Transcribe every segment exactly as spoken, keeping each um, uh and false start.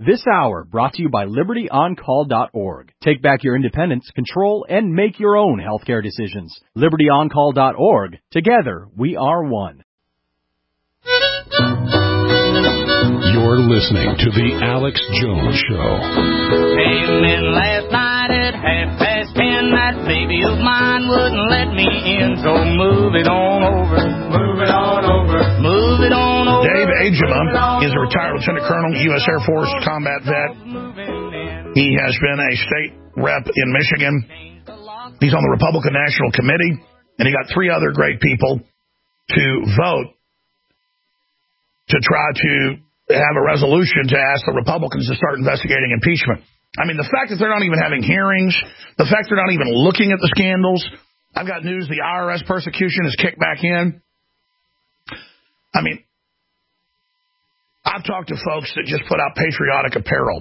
This hour brought to you by Liberty On Call dot org. Take back your independence, control, and make your own healthcare decisions. Liberty On Call dot org. Together, we are one. You're listening to The Alex Jones Show. Came in last night at half past ten. That baby of mine wouldn't let me in, so move it on over. Move it on over. Move it on over. Dave Agema is a retired lieutenant colonel, U S Air Force combat vet. He has been a state rep in Michigan. He's on the Republican National Committee, and he got three other great people to vote to try to have a resolution to ask the Republicans to start investigating impeachment. I mean, the fact that they're not even having hearings, the fact they're not even looking at the scandals. I've got news, the I R S persecution is kicked back in. I mean, I've talked to folks that just put out patriotic apparel,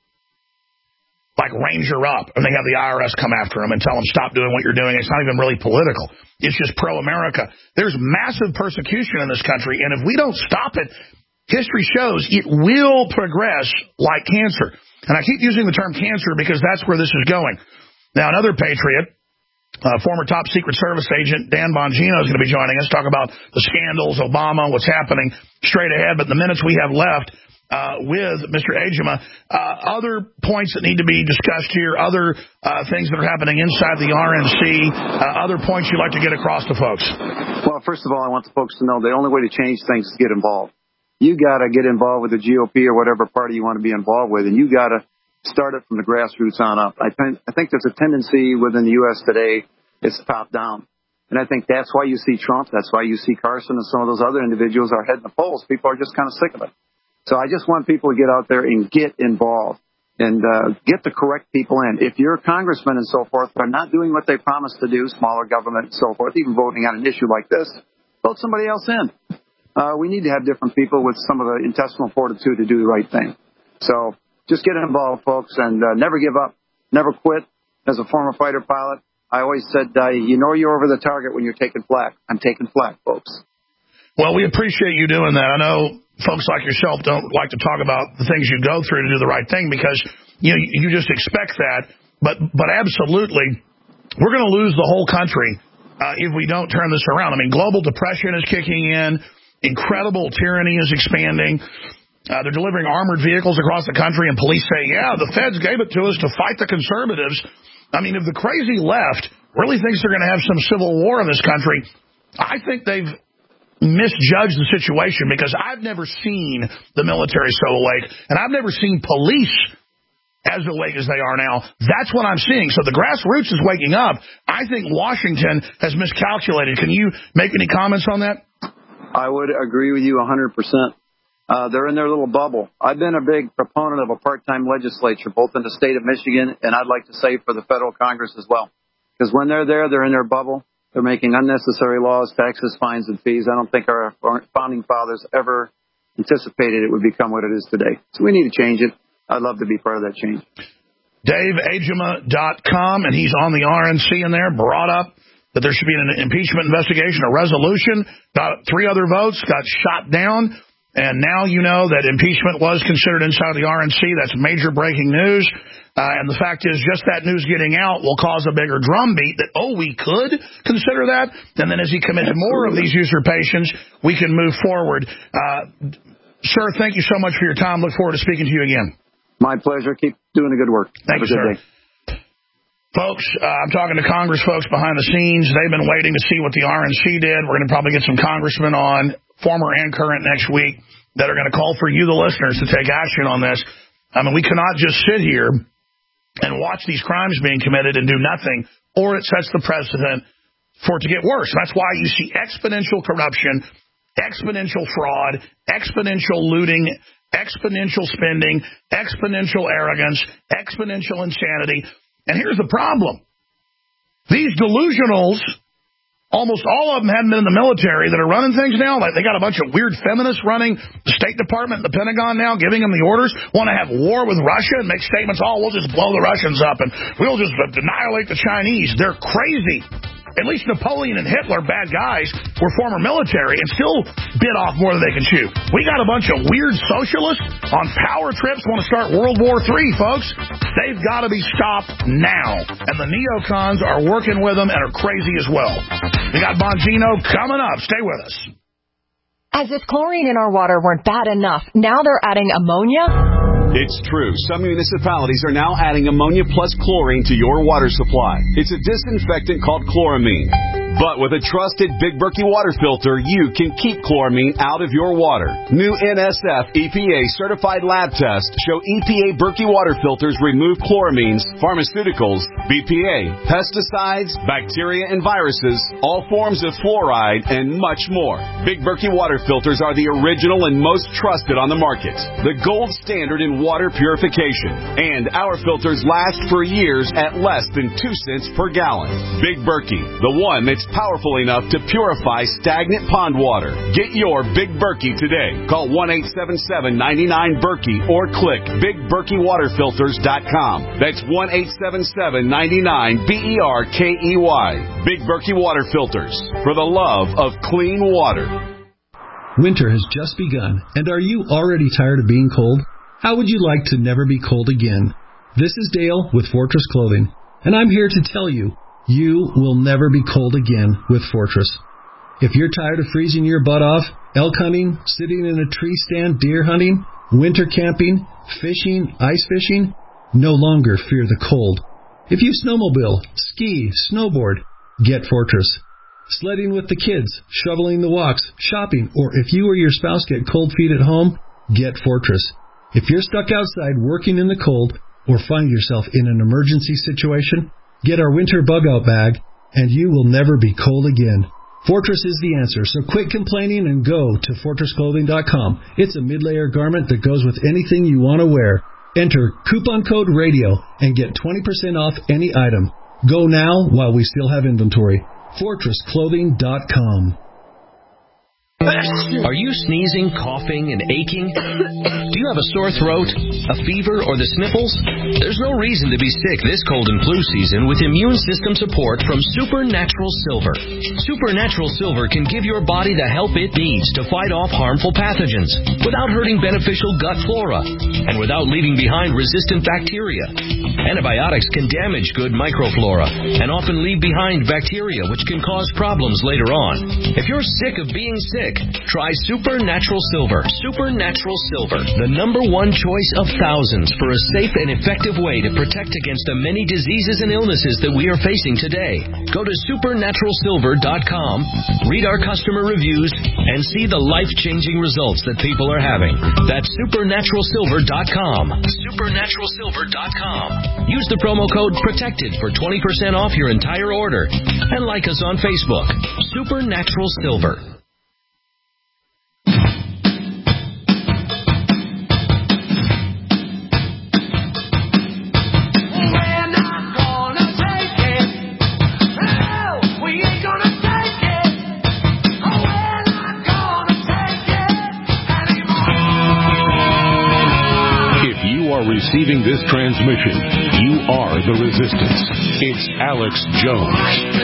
like Ranger Up, and they have the I R S come after them and tell them, stop doing what you're doing. It's not even really political. It's just pro-America. There's massive persecution in this country, and if we don't stop it, history shows it will progress like cancer. And I keep using the term cancer because that's where this is going. Now, another patriot, uh, former top Secret Service agent Dan Bongino is going to be joining us, talk about the scandals, Obama, what's happening straight ahead. But the minutes we have left uh, with Mister Agema, uh, other points that need to be discussed here, other uh, things that are happening inside the R N C, uh, other points you'd like to get across to folks. Well, first of all, I want the folks to know the only way to change things is to get involved. You got to get involved with the G O P or whatever party you want to be involved with, and you got to start it from the grassroots on up. I think, I think there's a tendency within the U S today, it's top down. And I think that's why you see Trump, that's why you see Carson and some of those other individuals are heading the polls. People are just kind of sick of it. So I just want people to get out there and get involved and uh, get the correct people in. If you're a congressman and so forth, they're not doing what they promised to do, smaller government and so forth, even voting on an issue like this, vote somebody else in. Uh, we need to have different people with some of the intestinal fortitude to do the right thing. So just get involved, folks, and uh, never give up, never quit. As a former fighter pilot, I always said, uh, you know you're over the target when you're taking flak. I'm taking flak, folks. Well, we appreciate you doing that. I know folks like yourself don't like to talk about the things you go through to do the right thing because you know, you just expect that. But, but absolutely, we're going to lose the whole country uh, if we don't turn this around. I mean, global depression is kicking in. Incredible tyranny is expanding. Uh, they're delivering armored vehicles across the country, and police say, yeah, the feds gave it to us to fight the conservatives. I mean, if the crazy left really thinks they're going to have some civil war in this country, I think they've misjudged the situation because I've never seen the military so awake, and I've never seen police as awake as they are now. That's what I'm seeing. So the grassroots is waking up. I think Washington has miscalculated. Can you make any comments on that? I would agree with you one hundred percent. Uh, they're in their little bubble. I've been a big proponent of a part-time legislature, both in the state of Michigan and I'd like to say for the federal Congress as well. Because when they're there, they're in their bubble. They're making unnecessary laws, taxes, fines, and fees. I don't think our founding fathers ever anticipated it would become what it is today. So we need to change it. I'd love to be part of that change. Dave Agema dot com, and he's on the R N C in there, brought up that there should be an impeachment investigation, a resolution, got three other votes, got shot down, and now you know that impeachment was considered inside the R N C. That's major breaking news. Uh, and the fact is, just that news getting out will cause a bigger drumbeat that, oh, we could consider that. And then as he committed more of these usurpations, we can move forward. Uh, sir, thank you so much for your time. Look forward to speaking to you again. My pleasure. Keep doing the good work. Thank Have you, a good sir. day. Folks, uh, I'm talking to Congress folks behind the scenes. They've been waiting to see what the R N C did. We're going to probably get some congressmen on, former and current, next week that are going to call for you, the listeners, to take action on this. I mean, we cannot just sit here and watch these crimes being committed and do nothing, or it sets the precedent for it to get worse. That's why you see exponential corruption, exponential fraud, exponential looting, exponential spending, exponential arrogance, exponential insanity. And here's the problem. These delusionals, almost all of them hadn't been in the military that are running things now. Like they got a bunch of weird feminists running the State Department and the Pentagon now, giving them the orders, want to have war with Russia and make statements, oh, we'll just blow the Russians up and we'll just annihilate the Chinese. They're crazy. At least Napoleon and Hitler, bad guys, were former military and still bit off more than they can chew. We got a bunch of weird socialists on power trips want to start World War Three, folks. They've got to be stopped now. And the neocons are working with them and are crazy as well. We got Bongino coming up. Stay with us. As if chlorine in our water weren't bad enough, now they're adding ammonia? It's true. Some municipalities are now adding ammonia plus chlorine to your water supply. It's a disinfectant called chloramine. But with a trusted Big Berkey water filter, you can keep chloramine out of your water. New N S F E P A certified lab tests show E P A Berkey water filters remove chloramines, pharmaceuticals, B P A, pesticides, bacteria and viruses, all forms of fluoride, and much more. Big Berkey water filters are the original and most trusted on the market. The gold standard in water purification. And our filters last for years at less than two cents per gallon. Big Berkey, the one that's powerful enough to purify stagnant pond water. Get your Big Berkey today. Call one eight seven seven, nine nine, Berkey or click big berkey water filters dot com. That's one eight seven seven, nine nine, B E R K E Y. Big Berkey Water Filters, for the love of clean water. Winter has just begun, and are you already tired of being cold? How would you like to never be cold again? This is Dale with Fortress Clothing, and I'm here to tell you, you will never be cold again with Fortress. If you're tired of freezing your butt off, elk hunting, sitting in a tree stand, deer hunting, winter camping, fishing, ice fishing, no longer fear the cold. If you snowmobile, ski, snowboard, get Fortress. Sledding with the kids, shoveling the walks, shopping, or if you or your spouse get cold feet at home, get Fortress. If you're stuck outside working in the cold or find yourself in an emergency situation, get our winter bug-out bag, and you will never be cold again. Fortress is the answer, so quit complaining and go to fortress clothing dot com. It's a mid-layer garment that goes with anything you want to wear. Enter coupon code RADIO and get twenty percent off any item. Go now while we still have inventory. fortress clothing dot com. Are you sneezing, coughing, and aching? Do you have a sore throat, a fever, or the sniffles? There's no reason to be sick this cold and flu season with immune system support from Supernatural Silver. Supernatural Silver can give your body the help it needs to fight off harmful pathogens without hurting beneficial gut flora and without leaving behind resistant bacteria. Antibiotics can damage good microflora and often leave behind bacteria which can cause problems later on. If you're sick of being sick, try Supernatural Silver. Supernatural Silver, the number one choice of thousands for a safe and effective way to protect against the many diseases and illnesses that we are facing today. Go to supernatural silver dot com, read our customer reviews, and see the life-changing results that people are having. That's supernatural silver dot com. supernatural silver dot com. Use the promo code PROTECTED for twenty percent off your entire order. And like us on Facebook. Supernatural Silver. Receiving this transmission, you are the resistance. It's Alex Jones.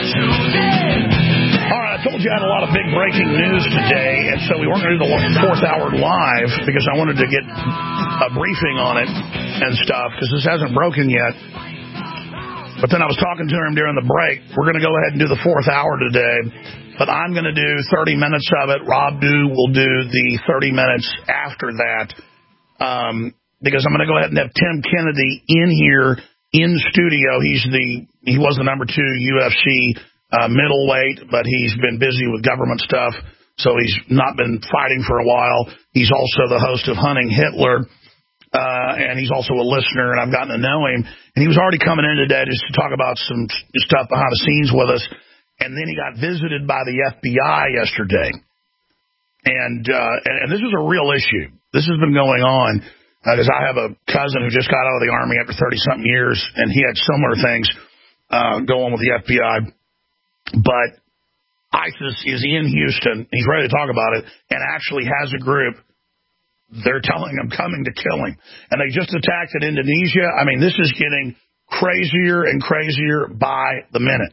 All right, I told you I had a lot of big breaking news today, and so we weren't going to do the fourth hour live because I wanted to get a briefing on it and stuff because this hasn't broken yet. But then I was talking to him during the break. We're going to go ahead and do the fourth hour today, but I'm going to do thirty minutes of it. Rob Dew will do the thirty minutes after that. Um... Because I'm going to go ahead and have Tim Kennedy in here in studio. He's the he was the number two U F C uh, middleweight, but he's been busy with government stuff, so he's not been fighting for a while. He's also the host of Hunting Hitler, uh, and he's also a listener, and I've gotten to know him. And he was already coming in today just to talk about some stuff behind the scenes with us. And then he got visited by the F B I yesterday, and uh, and, and this is a real issue. This has been going on. Because uh, I have a cousin who just got out of the Army after thirty-something years, and he had similar things uh, go on with the F B I. But ISIS is in Houston. He's ready to talk about it, and actually has a group. They're telling him coming to kill him. And they just attacked in Indonesia. I mean, this is getting crazier and crazier by the minute.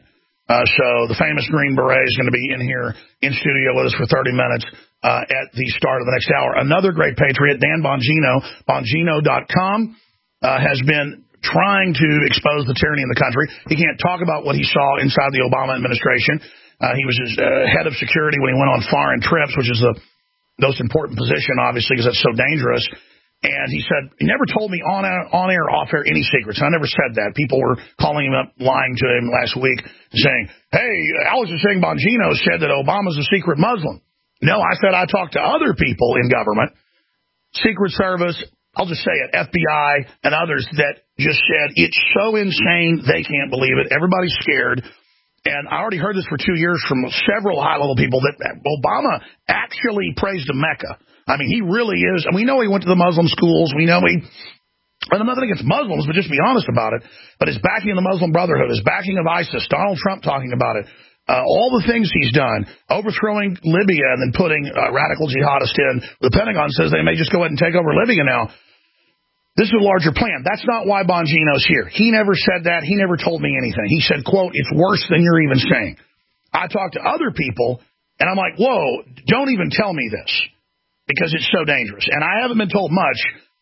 Uh, so the famous Green Beret is going to be in here in studio with us for thirty minutes uh, at the start of the next hour. Another great patriot, Dan Bongino, Bongino dot com, uh, has been trying to expose the tyranny in the country. He can't talk about what he saw inside the Obama administration. Uh, he was his, uh, head of security when he went on foreign trips, which is the most important position, obviously, because that's so dangerous. And he said, he never told me on air, on air, off air, any secrets. I never said that. People were calling him up, lying to him last week, saying, hey, Alex is saying Bongino said that Obama's a secret Muslim. No, I said I talked to other people in government, Secret Service, I'll just say it, F B I and others that just said it's so insane they can't believe it. Everybody's scared. And I already heard this for two years from several high-level people that Obama actually prays to Mecca. I mean, he really is. And we know he went to the Muslim schools. We know he, and I'm nothing against Muslims, but just be honest about it. But his backing of the Muslim Brotherhood, his backing of ISIS, Donald Trump talking about it, uh, all the things he's done, overthrowing Libya and then putting uh, radical jihadists in. The Pentagon says they may just go ahead and take over Libya now. This is a larger plan. That's not why Bongino's here. He never said that. He never told me anything. He said, quote, it's worse than you're even saying. I talked to other people, and I'm like, whoa, don't even tell me this, because it's so dangerous. And I haven't been told much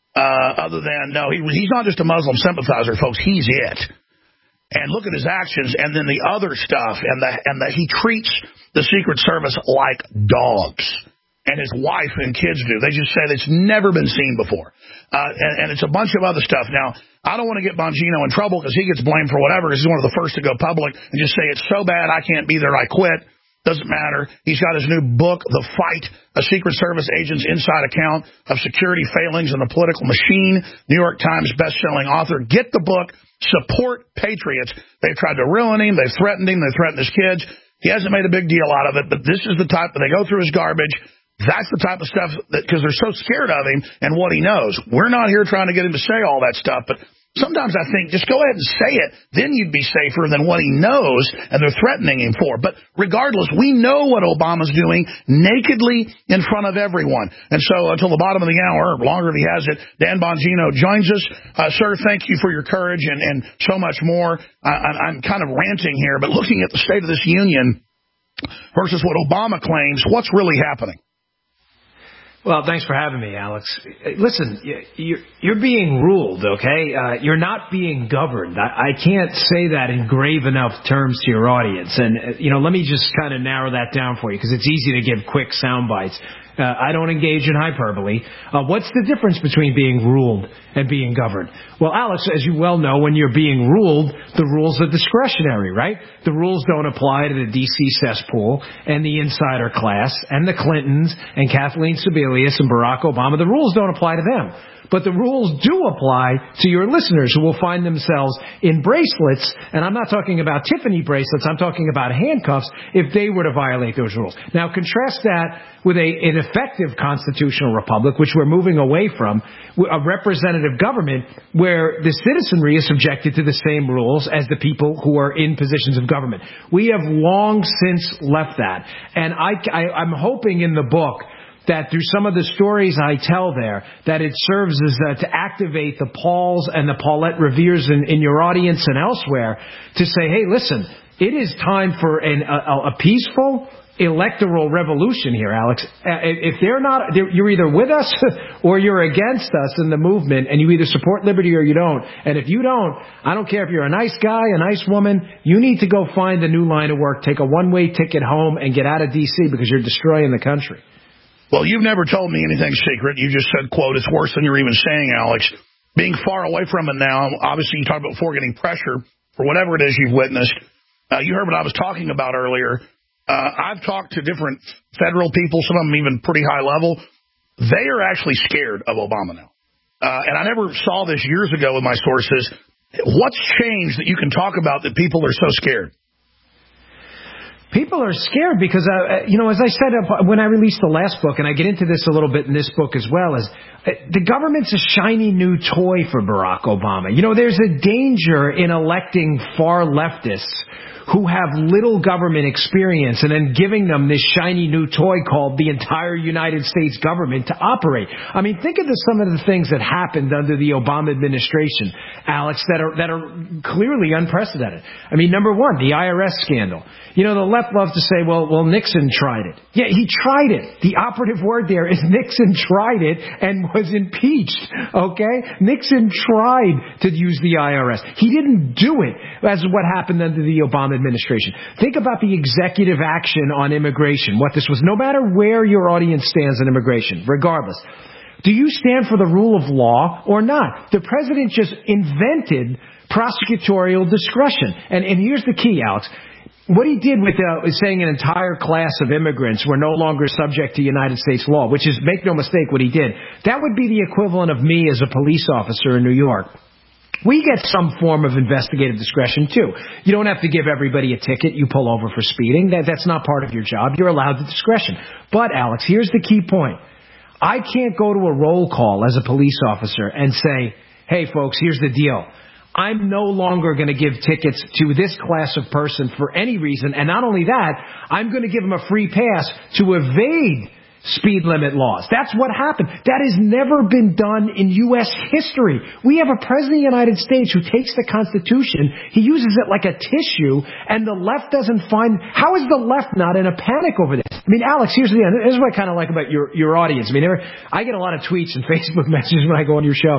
uh, other than, no, he, he's not just a Muslim sympathizer, folks. He's it. And look at his actions, and then the other stuff, and the, and the, he treats the Secret Service like dogs. And his wife and kids do. They just said it's never been seen before. Uh, and, and it's a bunch of other stuff. Now, I don't want to get Bongino in trouble because he gets blamed for whatever. He's one of the first to go public and just say it's so bad I can't be there, I quit. Doesn't matter. He's got his new book, The Fight, a Secret Service agent's inside account of security failings in the political machine. New York Times bestselling author. Get the book. Support patriots. They've tried to ruin him. They've threatened him. They've threatened his kids. He hasn't made a big deal out of it, but this is the type that they go through his garbage. That's the type of stuff that, because they're so scared of him and what he knows. We're not here trying to get him to say all that stuff, but sometimes I think just go ahead and say it. Then you'd be safer than what he knows and they're threatening him for. But regardless, we know what Obama's doing nakedly in front of everyone. And so until the bottom of the hour, or longer if he has it, Dan Bongino joins us. Uh, sir, thank you for your courage and, and so much more. I, I'm kind of ranting here, but looking at the State of this Union versus what Obama claims, what's really happening? Well, thanks for having me, Alex. Listen, you're, you're being ruled, okay? Uh, you're not being governed. I, I can't say that in grave enough terms to your audience. And, uh, you know, let me just kind of narrow that down for you because it's easy to give quick sound bites. Uh, I don't engage in hyperbole. Uh, what's the difference between being ruled and being governed? Well, Alex, as you well know, when you're being ruled, the rules are discretionary, right? The rules don't apply to the D C cesspool and the insider class and the Clintons and Kathleen Sebelius and Barack Obama. The rules don't apply to them. But the rules do apply to your listeners who will find themselves in bracelets, and I'm not talking about Tiffany bracelets, I'm talking about handcuffs if they were to violate those rules. Now, contrast that with a, an effective constitutional republic, which we're moving away from, a representative government where the citizenry is subjected to the same rules as the people who are in positions of government. We have long since left that, and I, I, I'm hoping in the book that through some of the stories I tell there, that it serves as uh, to activate the Pauls and the Paulette Reveres in, in your audience and elsewhere to say, hey, listen, it is time for an, a, a peaceful electoral revolution here, Alex. If they're not, they're, you're either with us or you're against us in the movement, and you either support liberty or you don't. And if you don't, I don't care if you're a nice guy, a nice woman, you need to go find a new line of work, take a one-way ticket home, and get out of D C because you're destroying the country. Well, you've never told me anything secret. You just said, quote, it's worse than you're even saying, Alex. Being far away from it now, obviously you talked about before getting pressure for whatever it is you've witnessed. Uh, you heard what I was talking about earlier. Uh, I've talked to different federal people, some of them even pretty high level. They are actually scared of Obama now. Uh, and I never saw this years ago with my sources. What's changed that you can talk about that people are so scared? People are scared because, uh, you know, as I said uh, when I released the last book, and I get into this a little bit in this book as well, is uh, the government's a shiny new toy for Barack Obama. You know, there's a danger in electing far leftists who have little government experience and then giving them this shiny new toy called the entire United States government to operate. I mean, think of the, some of the things that happened under the Obama administration, Alex, that are that are clearly unprecedented. I mean, number one, the I R S scandal. You know, the left loves to say, well, well, Nixon tried it. Yeah, he tried it. The operative word there is Nixon tried it and was impeached, okay? Nixon tried to use the I R S. He didn't do it, as what happened under the Obama administration. Think about the executive action on immigration, what this was. No matter where your audience stands on immigration, regardless, do you stand for the rule of law or not? The president just invented prosecutorial discretion. And, and here's the key, Alex. What he did with uh, saying an entire class of immigrants were no longer subject to United States law, which is, make no mistake, what he did. That would be the equivalent of me as a police officer in New York. We get some form of investigative discretion, too. You don't have to give everybody a ticket you pull over for speeding. That, that's not part of your job. You're allowed the discretion. But, Alex, here's the key point. I can't go to a roll call as a police officer and say, hey, folks, here's the deal. I'm no longer going to give tickets to this class of person for any reason. And not only that, I'm going to give them a free pass to evade speed limit laws. That's what happened. That has never been done in U S history. We have a president of the United States who takes the Constitution, he uses it like a tissue, and the left doesn't find... How is the left not in a panic over this? I mean, Alex, here's the this is what I kind of like about your, your audience. I mean, I get a lot of tweets and Facebook messages when I go on your show.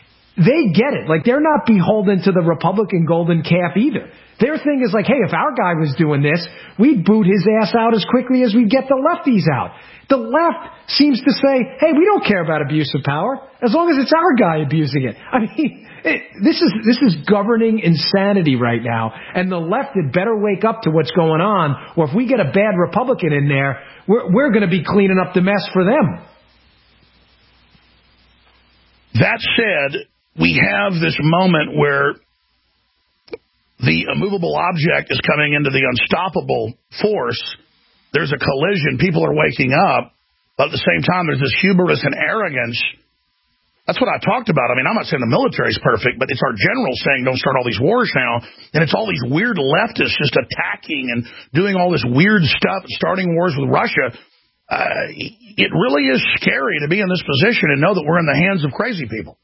They get it. Like, they're not beholden to the Republican golden calf either. Their thing is like, hey, if our guy was doing this, we'd boot his ass out as quickly as we get the lefties out. The left seems to say, hey, we don't care about abuse of power as long as it's our guy abusing it. I mean, it, this is this is governing insanity right now, and the left had better wake up to what's going on, or if we get a bad Republican in there, we're, we're going to be cleaning up the mess for them. That said, we have this moment where the immovable object is coming into the unstoppable force. There's a collision. People are waking up. But at the same time, there's this hubris and arrogance. That's what I talked about. I mean, I'm not saying the military's perfect, but it's our generals saying don't start all these wars now. And it's all these weird leftists just attacking and doing all this weird stuff, starting wars with Russia. Uh, it really is scary to be in this position and know that we're in the hands of crazy people.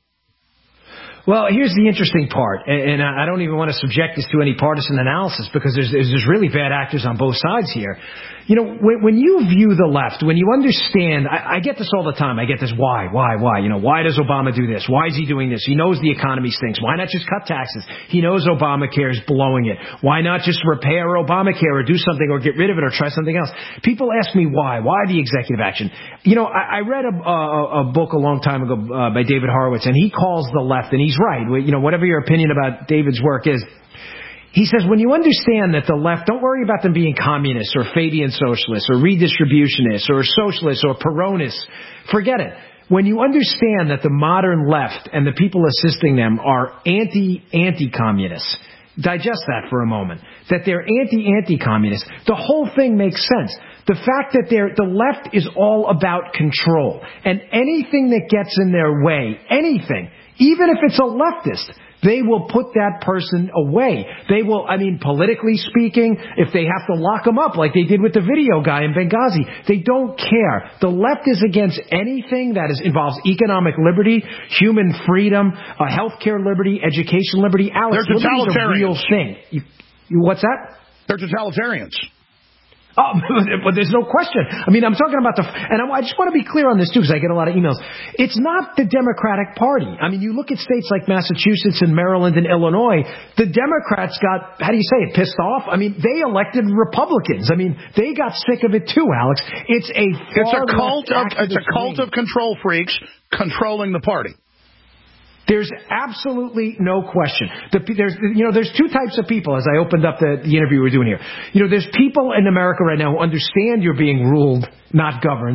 Well, here's the interesting part, and I don't even want to subject this to any partisan analysis because there's, there's really bad actors on both sides here. You know, when, when you view the left, when you understand, I, I get this all the time. I get this, why, why, why? You know, why does Obama do this? Why is he doing this? He knows the economy stinks. Why not just cut taxes? He knows Obamacare is blowing it. Why not just repair Obamacare or do something or get rid of it or try something else? People ask me why. Why the executive action? You know, I, I read a, a, a book a long time ago uh, by David Horowitz, and he calls the left, and he's right. You know, whatever your opinion about David's work is, he says when you understand that the left, don't worry about them being communists or Fabian socialists or redistributionists or socialists or Peronists. Forget it. When you understand that the modern left and the people assisting them are anti, anti-communists, digest that for a moment, that they're anti-anti-communists, the whole thing makes sense. The fact that they're, the left is all about control, and anything that gets in their way, anything, even if it's a leftist, they will put that person away. They will, I mean, politically speaking, if they have to lock them up like they did with the video guy in Benghazi, they don't care. The left is against anything that is, involves economic liberty, human freedom, uh, healthcare liberty, education liberty. Alex, they're totalitarians. Liberty is a real thing. You, you, what's that? They're totalitarians. Oh, but there's no question. I mean, I'm talking about the, and I just want to be clear on this too, because I get a lot of emails. It's not the Democratic Party. I mean, you look at states like Massachusetts and Maryland and Illinois, the Democrats got, how do you say it, pissed off? I mean, they elected Republicans. I mean, they got sick of it too, Alex. It's a it's a cult of it's a cult of control freaks controlling the party. There's absolutely no question. The, there's, you know, there's two types of people, as I opened up the, the interview we're doing here. You know, there's people in America right now who understand you're being ruled, not governed,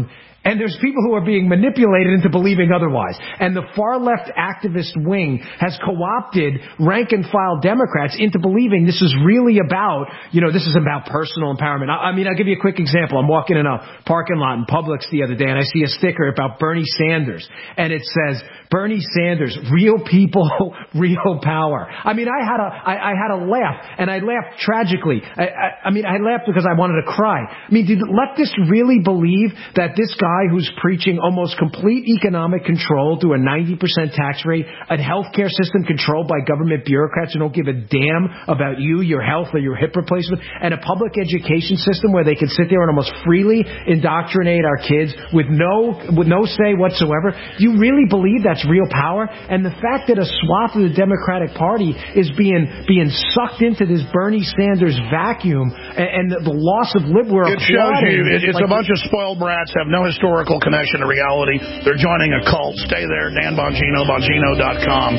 And there's people who are being manipulated into believing otherwise. And the far-left activist wing has co-opted rank-and-file Democrats into believing this is really about, you know, this is about personal empowerment. I, I mean, I'll give you a quick example. I'm walking in a parking lot in Publix the other day, and I see a sticker about Bernie Sanders. And it says, Bernie Sanders, real people, real power. I mean, I had a, I, I had a laugh, and I laughed tragically. I, I, I mean, I laughed because I wanted to cry. I mean, did leftists really believe that this guy who's preaching almost complete economic control through a ninety percent tax rate, a healthcare system controlled by government bureaucrats who don't give a damn about you, your health, or your hip replacement, and a public education system where they can sit there and almost freely indoctrinate our kids with no, with no say whatsoever? Do you really believe that's real power? And the fact that a swath of the Democratic Party is being being sucked into this Bernie Sanders vacuum, and, and the, the loss of liberal. It shows you it, it's like, a bunch of spoiled brats, have no historical connection to reality. They're joining a cult. Stay there, Dan Bongino, Bongino dot com.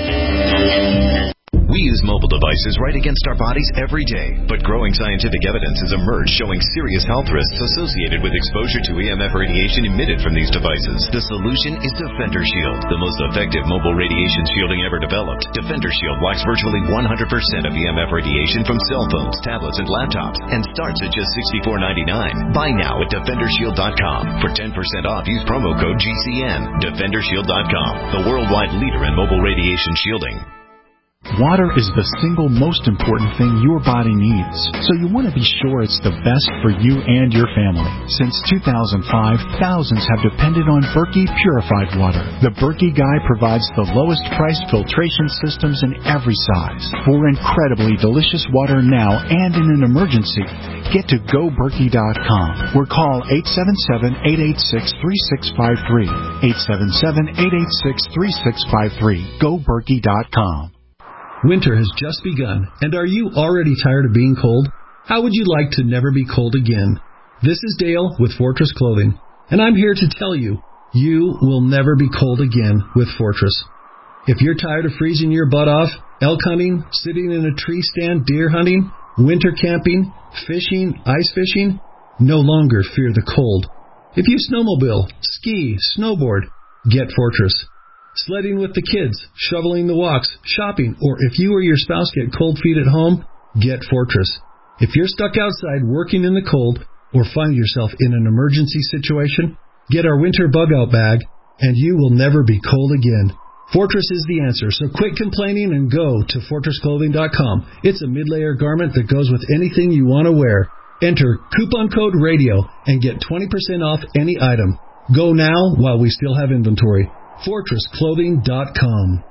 We use mobile devices right against our bodies every day, but growing scientific evidence has emerged showing serious health risks associated with exposure to E M F radiation emitted from these devices. The solution is Defender Shield, the most effective mobile radiation shielding ever developed. Defender Shield blocks virtually one hundred percent of E M F radiation from cell phones, tablets, and laptops, and starts at just sixty-four ninety-nine. Buy now at Defender Shield dot com. For ten percent off, use promo code G C N. Defender Shield dot com, the worldwide leader in mobile radiation shielding. Water is the single most important thing your body needs, so you want to be sure it's the best for you and your family. Since two thousand five, thousands have depended on Berkey purified water. The Berkey Guy provides the lowest priced filtration systems in every size. For incredibly delicious water now and in an emergency, get to go berkey dot com or call eight seven seven, eight eight six, three six five three. eight seven seven, eight eight six, three six five three. go berkey dot com. Winter has just begun, and are you already tired of being cold? How would you like to never be cold again? This is Dale with Fortress Clothing, and I'm here to tell you, you will never be cold again with Fortress. If you're tired of freezing your butt off, elk hunting, sitting in a tree stand, deer hunting, winter camping, fishing, ice fishing, no longer fear the cold. If you snowmobile, ski, snowboard, get Fortress. Sledding with the kids, shoveling the walks, shopping, or if you or your spouse get cold feet at home, get Fortress. If you're stuck outside working in the cold or find yourself in an emergency situation, get our winter bug-out bag, and you will never be cold again. Fortress is the answer, so quit complaining and go to Fortress Clothing dot com. It's a mid-layer garment that goes with anything you want to wear. Enter coupon code RADIO and get twenty percent off any item. Go now while we still have inventory. Fortress Clothing dot com.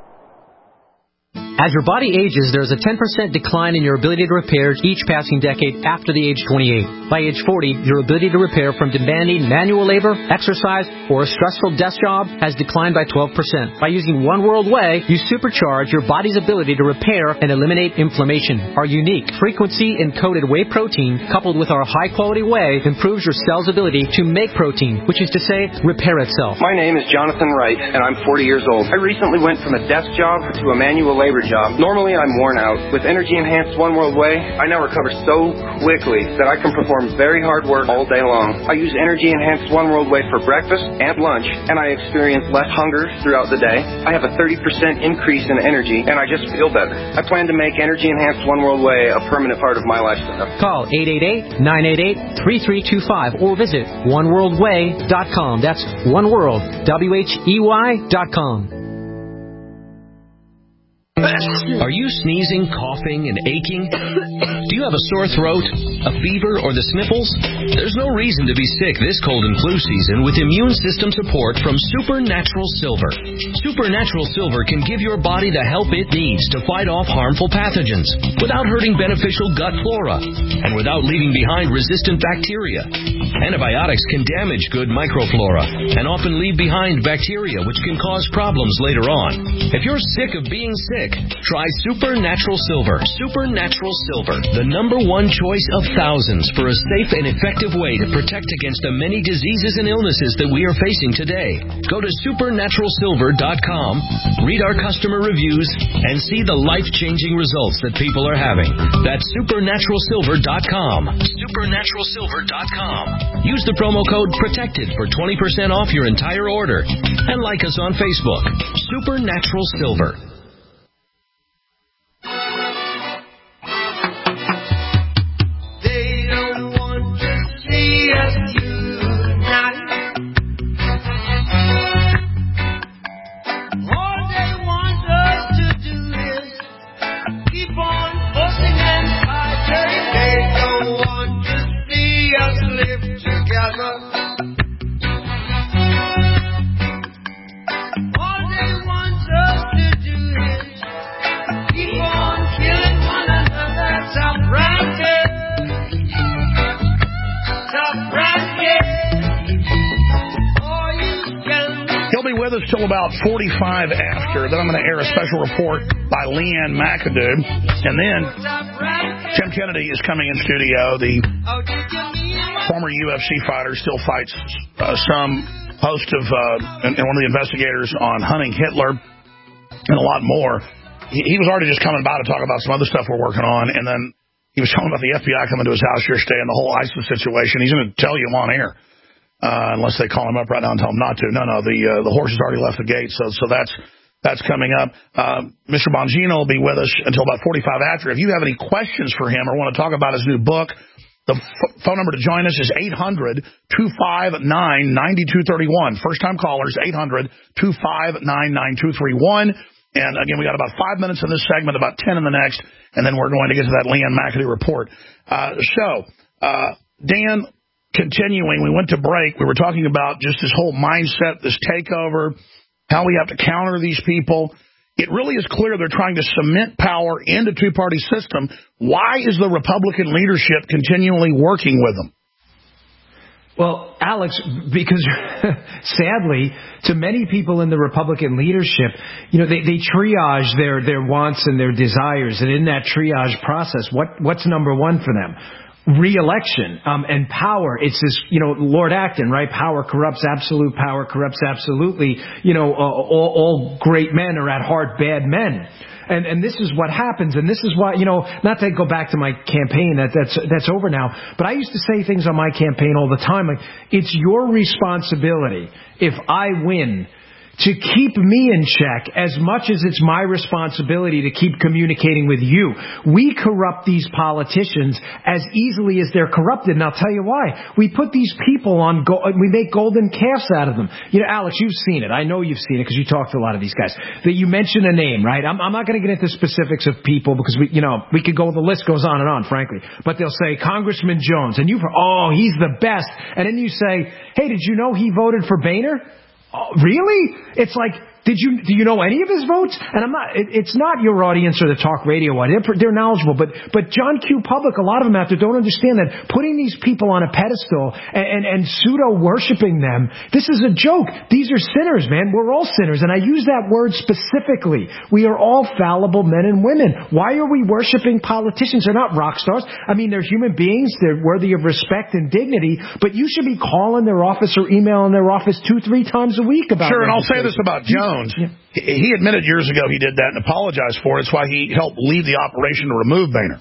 As your body ages, there is a ten percent decline in your ability to repair each passing decade after the age twenty-eight. By age forty, your ability to repair from demanding manual labor, exercise, or a stressful desk job has declined by twelve percent. By using One World Whey, you supercharge your body's ability to repair and eliminate inflammation. Our unique frequency-encoded whey protein, coupled with our high-quality whey, improves your cell's ability to make protein, which is to say, repair itself. My name is Jonathan Wright, and I'm forty years old. I recently went from a desk job to a manual labor job. Normally, I'm worn out. With Energy Enhanced One World Whey, I now recover so quickly that I can perform very hard work all day long. I use Energy Enhanced One World Whey for breakfast and lunch, and I experience less hunger throughout the day. I have a thirty percent increase in energy, and I just feel better. I plan to make Energy Enhanced One World Whey a permanent part of my lifestyle. Call eight eight eight, nine eight eight, three three two five or visit one world whey dot com. That's One World, W H E Y dot com. Are you sneezing, coughing, and aching? Do you have a sore throat, a fever, or the sniffles? There's no reason to be sick this cold and flu season with immune system support from Supernatural Silver. Supernatural Silver can give your body the help it needs to fight off harmful pathogens without hurting beneficial gut flora and without leaving behind resistant bacteria. Antibiotics can damage good microflora and often leave behind bacteria which can cause problems later on. If you're sick of being sick, try Supernatural Silver. Supernatural Silver, the number one choice of thousands for a safe and effective way to protect against the many diseases and illnesses that we are facing today. Go to supernatural silver dot com, read our customer reviews, and see the life-changing results that people are having. That's supernatural silver dot com. supernatural silver dot com. Use the promo code PROTECTED for twenty percent off your entire order. And like us on Facebook, Supernatural Silver. They don't want to see us unite. All they want us to do is keep on fussing and fighting. They don't want to see us live together. He'll be with us till about forty-five after. Then I'm going to air a special report by Leanne McAdoo. And then Tim Kennedy is coming in studio. The former U F C fighter still fights uh, some host of uh, and, and one of the investigators on hunting Hitler and a lot more. He, he was already just coming by to talk about some other stuff we're working on. And then he was talking about the F B I coming to his house yesterday and the whole ISIS situation. He's going to tell you on air. Uh, unless they call him up right now and tell him not to. No, no, the uh, the horse has already left the gate, so so that's that's coming up. Uh, Mister Bongino will be with us until about forty-five after. If you have any questions for him or want to talk about his new book, the f- phone number to join us is eight hundred, two five nine, nine two three one. First-time callers, eight hundred, two five nine, nine two three one. And, again, we got about five minutes in this segment, about ten in the next, and then we're going to get to that Leanne McAdoo report. Uh, so, uh, Dan... Continuing, we went to break. We were talking about just this whole mindset, this takeover, how we have to counter these people. It really is clear they're trying to cement power in the two-party system. Why is the Republican leadership continually working with them? Well, Alex, because sadly, to many people in the Republican leadership, you know, they, they triage their, their wants and their desires. And in that triage process, what, what's number one for them? Re-election um, and power. It's this, you know, Lord Acton, right? Power corrupts, absolute power corrupts absolutely. You know, uh, all, all great men are at heart bad men. And and this is what happens, and this is why, you know, not to go back to my campaign, that that's that's over now, but I used to say things on my campaign all the time, like, it's your responsibility, if I win, to keep me in check as much as it's my responsibility to keep communicating with you. We corrupt these politicians as easily as they're corrupted, and I'll tell you why. We put these people on, go- we make golden calves out of them. You know, Alex, you've seen it. I know you've seen it because you talk to a lot of these guys. That you mention a name, right? I'm, I'm not going to get into specifics of people because we, you know, we could go, the list goes on and on, frankly. But they'll say, Congressman Jones, and you've heard, oh, he's the best. And then you say, hey, did you know he voted for Boehner? Oh, really? It's like, did you do you know any of his votes? And I'm not. It, it's not your audience or the talk radio one. They're, they're knowledgeable, but but John Q. Public, a lot of them out there don't understand that putting these people on a pedestal and, and, and pseudo worshiping them. This is a joke. These are sinners, man. We're all sinners, and I use that word specifically. We are all fallible men and women. Why are we worshiping politicians? They're not rock stars. I mean, they're human beings. They're worthy of respect and dignity. But you should be calling their office or emailing their office two, three times a week about. Sure, and I'll say this about Jones. Yeah. He admitted years ago he did that and apologized for it. It's why he helped lead the operation to remove Boehner.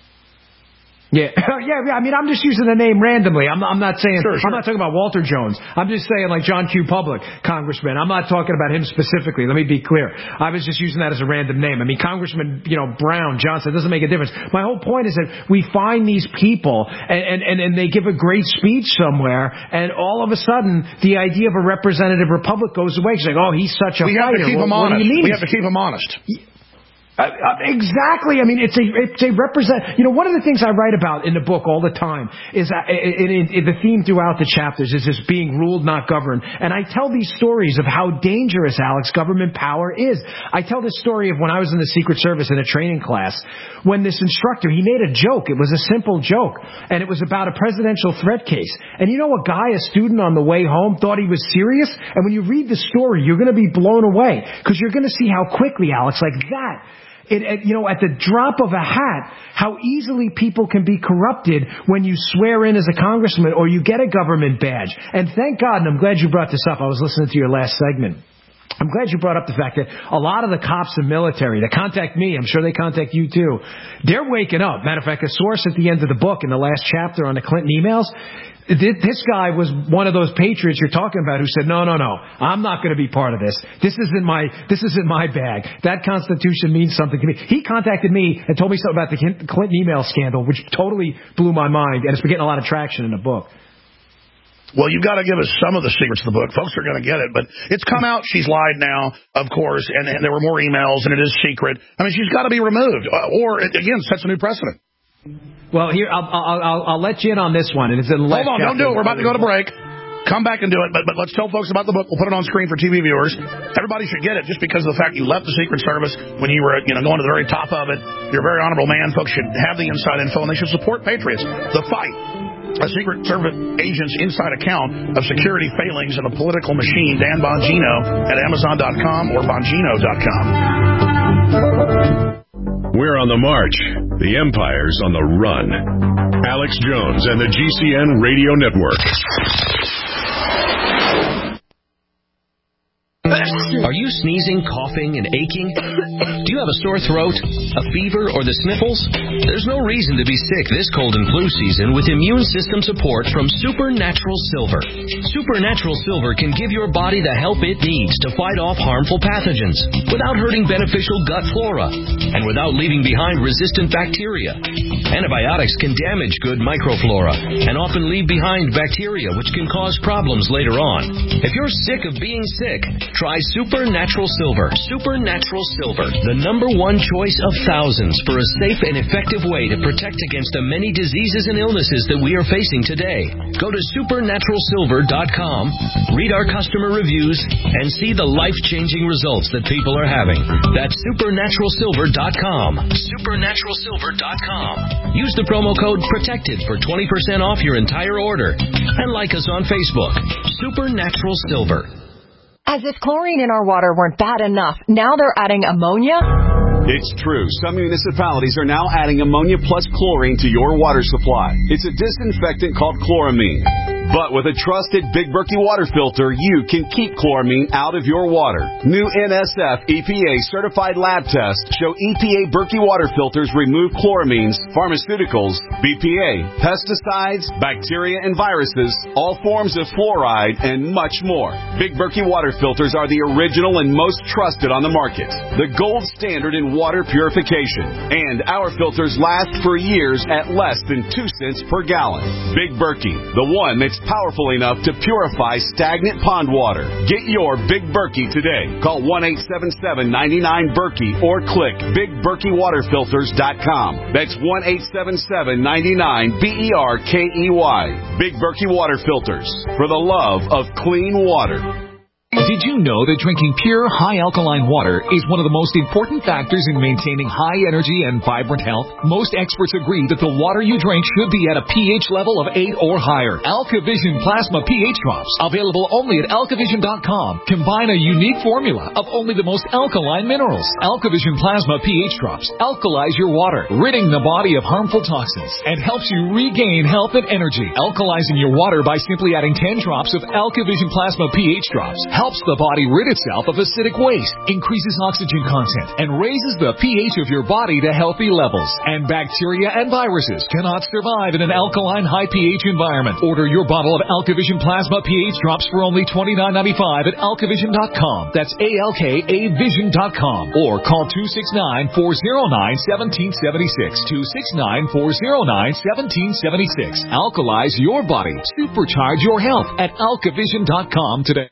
Yeah, yeah, yeah. I mean, I'm just using the name randomly. I'm, I'm not saying, sure, sure. I'm not talking about Walter Jones. I'm just saying like John Q. Public, Congressman. I'm not talking about him specifically. Let me be clear. I was just using that as a random name. I mean, Congressman, you know, Brown, Johnson, it doesn't make a difference. My whole point is that we find these people and, and, and they give a great speech somewhere, and all of a sudden the idea of a representative republic goes away. It's like, oh, he's such a we fighter. Have to keep well, him honest. What do you mean? We have to keep him honest. Uh, uh, exactly. I mean, it's a it's a represent. You know, one of the things I write about in the book all the time is that it, it, it, the theme throughout the chapters is this being ruled, not governed. And I tell these stories of how dangerous, Alex, government power is. I tell this story of when I was in the Secret Service in a training class, when this instructor, he made a joke. It was a simple joke, and it was about a presidential threat case. And you know, a guy, a student on the way home, thought he was serious. And when you read the story, you're going to be blown away because you're going to see how quickly, Alex, like that. It, it, you know, at the drop of a hat, how easily people can be corrupted when you swear in as a congressman or you get a government badge. And thank God, and I'm glad you brought this up. I was listening to your last segment. I'm glad you brought up the fact that a lot of the cops and military that contact me, I'm sure they contact you too, they're waking up. Matter of fact, a source at the end of the book in the last chapter on the Clinton emails, this guy was one of those patriots you're talking about who said, no, no, no, I'm not going to be part of this. This isn't my, this isn't my bag. That Constitution means something to me. He contacted me and told me something about the Clinton email scandal, which totally blew my mind, and it's been getting a lot of traction in the book. Well, you've got to give us some of the secrets of the book. Folks are going to get it, but it's come out. She's lied now, of course, and, and there were more emails, and it is secret. I mean, she's got to be removed, or, again, sets a new precedent. Well, here, I'll, I'll, I'll, I'll let you in on this one. And it's in the last Hold on, don't do it. We're about to go to break. Come back and do it, but, but let's tell folks about the book. We'll put it on screen for T V viewers. Everybody should get it just because of the fact you left the Secret Service when you were, you know, going to the very top of it. You're a very honorable man. Folks should have the inside info, and they should support Patriots. The fight. A Secret Service agent's inside account of security failings in the political machine. Dan Bongino at Amazon dot com or Bongino dot com. We're on the march. The empire's on the run. Alex Jones and the G C N Radio Network. Are you sneezing, coughing, and aching? Do you have a sore throat, a fever, or the sniffles? There's no reason to be sick this cold and flu season with immune system support from Supernatural Silver. Supernatural Silver can give your body the help it needs to fight off harmful pathogens without hurting beneficial gut flora and without leaving behind resistant bacteria. Antibiotics can damage good microflora and often leave behind bacteria which can cause problems later on. If you're sick of being sick, try Supernatural Silver. Supernatural Silver, the number one choice of thousands for a safe and effective way to protect against the many diseases and illnesses that we are facing today. Go to supernatural silver dot com, read our customer reviews, and see the life-changing results that people are having. That's supernatural silver dot com. supernatural silver dot com. Use the promo code PROTECTED for twenty percent off your entire order. And like us on Facebook. Supernatural Silver. As if chlorine in our water weren't bad enough, now they're adding ammonia? It's true. Some municipalities are now adding ammonia plus chlorine to your water supply. It's a disinfectant called chloramine. But with a trusted Big Berkey water filter, you can keep chloramine out of your water. New N S F E P A certified lab tests show E P A Berkey water filters remove chloramines, pharmaceuticals, B P A, pesticides, bacteria and viruses, all forms of fluoride, and much more. Big Berkey water filters are the original and most trusted on the market. The gold standard in water purification. And our filters last for years at less than two cents per gallon. Big Berkey, the one that's powerful enough to purify stagnant pond water. Get your Big Berkey today. Call one eight seven seven, nine nine, Berkey or click big berkey water filters dot com. That's one eight seven seven, nine nine, B E R K E Y. Big Berkey Water Filters. For the love of clean water. Did you know that drinking pure, high alkaline water is one of the most important factors in maintaining high energy and vibrant health? Most experts agree that the water you drink should be at a pH level of eight or higher. AlkaVision Plasma pH Drops, available only at alkavision dot com, combine a unique formula of only the most alkaline minerals. AlkaVision Plasma pH Drops alkalize your water, ridding the body of harmful toxins, and helps you regain health and energy. Alkalizing your water by simply adding ten drops of AlkaVision Plasma pH Drops helps the body rid itself of acidic waste, increases oxygen content, and raises the pH of your body to healthy levels. And bacteria and viruses cannot survive in an alkaline high pH environment. Order your bottle of AlkaVision Plasma pH Drops for only twenty-nine ninety-five at alkavision dot com. That's A L K A vision dot com. Or call two six nine, four oh nine, one seven seven six. two six nine, four oh nine, one seven seven six. Alkalize your body. Supercharge your health at alkavision dot com today.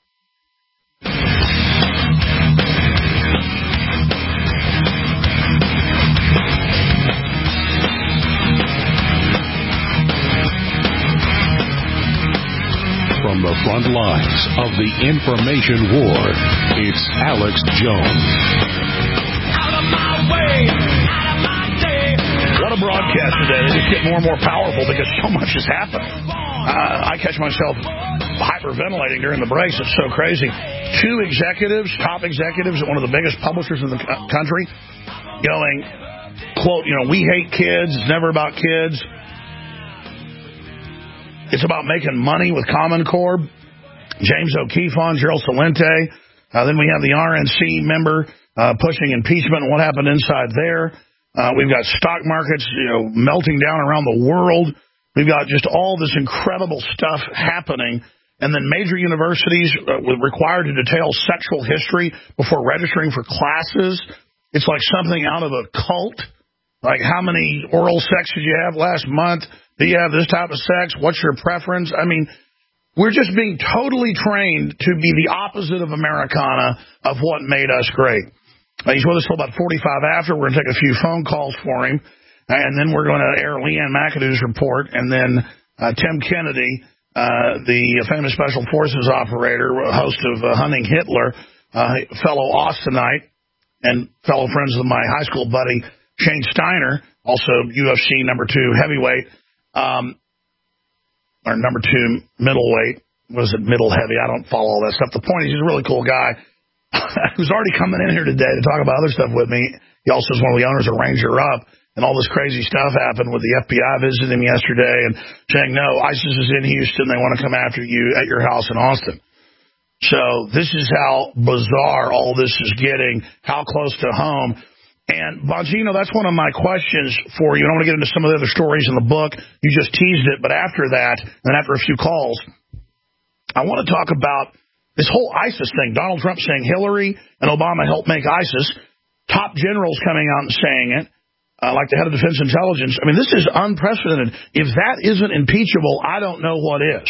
From the front lines of the information war, it's Alex Jones. Out of my way, out of my day. What a broadcast today. They just get more and more powerful because so much has happened. Uh, I catch myself hyperventilating during the breaks. It's so crazy. Two executives, top executives at one of the biggest publishers in the country, going, quote, you know, we hate kids. It's never about kids. It's about making money with Common Core. James O'Keefe on, Gerald Celente. Uh, then we have the R N C member uh, pushing impeachment and what happened inside there. Uh, we've got stock markets, you know, melting down around the world. We've got just all this incredible stuff happening. And then major universities uh, were required to detail sexual history before registering for classes. It's like something out of a cult. Like, how many oral sex did you have last month? Do you have this type of sex? What's your preference? I mean, we're just being totally trained to be the opposite of Americana, of what made us great. Uh, he's with us till about forty-five after. We're going to take a few phone calls for him. And then we're going to air Leanne McAdoo's report. And then uh, Tim Kennedy, uh, the famous Special Forces operator, host of uh, Hunting Hitler, uh, fellow Austinite, and fellow friends of my high school buddy, Shane Steiner, also U F C number two heavyweight, um, or number two middleweight. Was it middle heavy? I don't follow all that stuff. The point is, he's a really cool guy who's already coming in here today to talk about other stuff with me. He also is one of the owners of Ranger Up, and all this crazy stuff happened with the F B I visiting him yesterday and saying, no, ISIS is in Houston. They want to come after you at your house in Austin. So this is how bizarre all this is getting, how close to home. And, Bongino, that's one of my questions for you. I don't want to get into some of the other stories in the book. You just teased it. But after that, and after a few calls, I want to talk about this whole ISIS thing. Donald Trump saying Hillary and Obama helped make ISIS. Top generals coming out and saying it, uh, like the head of Defense Intelligence. I mean, this is unprecedented. If that isn't impeachable, I don't know what is.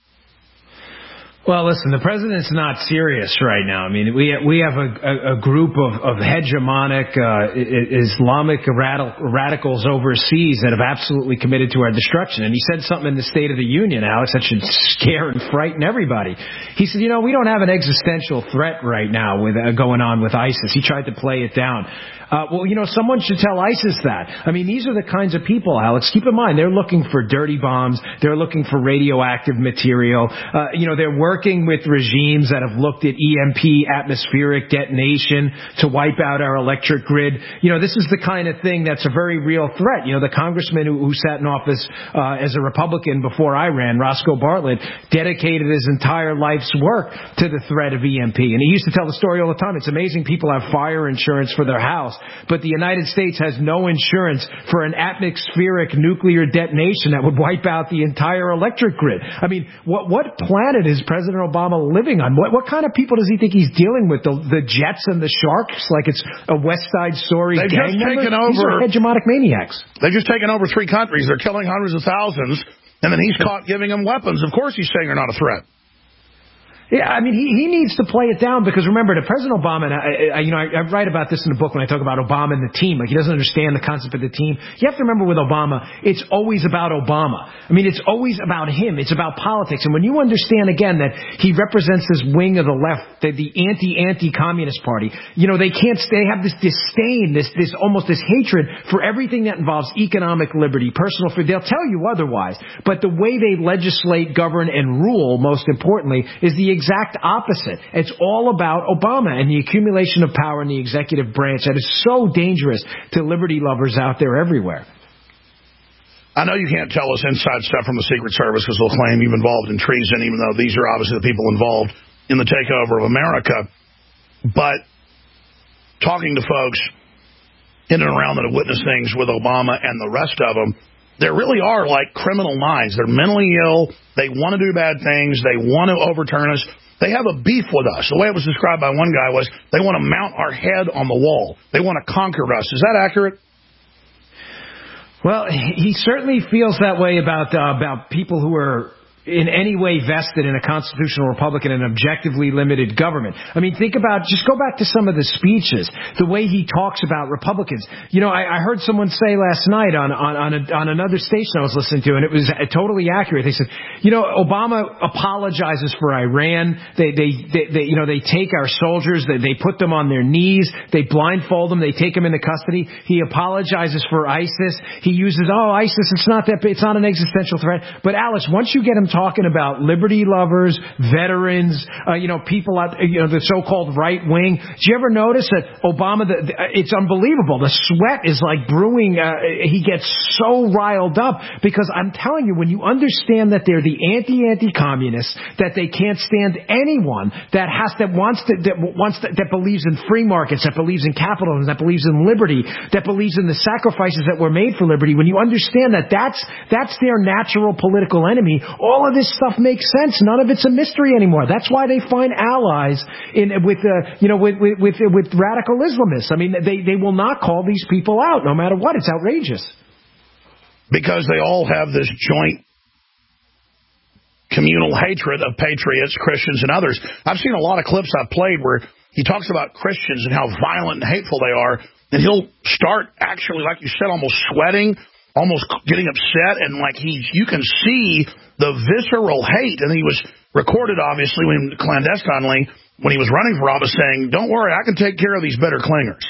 Well, listen, the president's not serious right now. I mean, we we have a, a, a group of, of hegemonic uh, Islamic radical, radicals overseas that have absolutely committed to our destruction. And he said something in the State of the Union, Alex, that should scare and frighten everybody. He said, you know, we don't have an existential threat right now with uh, going on with ISIS. He tried to play it down. Uh, well, you know, someone should tell ISIS that. I mean, these are the kinds of people, Alex. Keep in mind, they're looking for dirty bombs. They're looking for radioactive material. Uh, you know, they're working with regimes that have looked at E M P, atmospheric detonation, to wipe out our electric grid. You know, this is the kind of thing that's a very real threat. You know, the congressman who, who sat in office uh, as a Republican before I ran, Roscoe Bartlett, dedicated his entire life's work to the threat of E M P. And he used to tell the story all the time. It's amazing people have fire insurance for their house, but the United States has no insurance for an atmospheric nuclear detonation that would wipe out the entire electric grid. I mean, what what planet is President Obama living on? What what kind of people does he think he's dealing with? The, the Jets and the Sharks? Like it's a West Side Story They've gang just member? taken over. These are hegemonic maniacs. They've just taken over three countries. They're killing hundreds of thousands, and then he's caught giving them weapons. Of course he's saying they're not a threat. Yeah, I mean, he, he needs to play it down because remember, the President Obama, and I, I, you know, I, I write about this in the book when I talk about Obama and the team. Like, he doesn't understand the concept of the team. You have to remember with Obama, it's always about Obama. I mean, it's always about him. It's about politics. And when you understand, again, that he represents this wing of the left, the, the anti-anti-communist party, you know, they can't, they have this disdain, this, this almost this hatred for everything that involves economic liberty, personal freedom. They'll tell you otherwise. But the way they legislate, govern, and rule, most importantly, is the exact opposite. It's all about Obama and the accumulation of power in the executive branch that is so dangerous to liberty lovers out there everywhere. I know you can't tell us inside stuff from the Secret Service because they'll claim you've involved in treason, even though these are obviously the people involved in the takeover of America. But talking to folks in and around that have witnessed things with Obama and the rest of them, there really are like criminal minds. They're mentally ill. They want to do bad things. They want to overturn us. They have a beef with us. The way it was described by one guy was they want to mount our head on the wall. They want to conquer us. Is that accurate? Well, he certainly feels that way about uh, about people who are in any way vested in a constitutional republic and an objectively limited government. I mean, think about, just go back to some of the speeches, the way he talks about Republicans. You know, I, I heard someone say last night on on on, a, on another station I was listening to, and it was totally accurate. They said, you know, Obama apologizes for Iran. They, they, they, they you know, they take our soldiers, they, they put them on their knees, they blindfold them, they take them into custody. He apologizes for ISIS. He uses, oh, ISIS, it's not that, it's not an existential threat. But Alice, once you get him talking about liberty lovers, veterans, uh, you know, people out, you know, the so-called right wing. Did you ever notice that Obama? The, the, it's unbelievable. The sweat is like brewing. Uh, he gets so riled up because I'm telling you, when you understand that they're the anti-anti-communists, that they can't stand anyone that has that wants to that wants to, that believes in free markets, that believes in capitalism, that believes in liberty, that believes in the sacrifices that were made for liberty. When you understand that that's that's their natural political enemy, all of this stuff makes sense. None of it's a mystery anymore. That's why they find allies in with uh, you know with, with with with radical Islamists. I mean, they they will not call these people out no matter what. It's outrageous. Because they all have this joint communal hatred of patriots, Christians, and others. I've seen a lot of clips I've played where he talks about Christians and how violent and hateful they are, and he'll start actually, like you said, almost sweating, almost getting upset, and like he, you can see the visceral hate. And he was recorded, obviously, when clandestinely, when he was running for office, saying, "Don't worry, I can take care of these better clingers."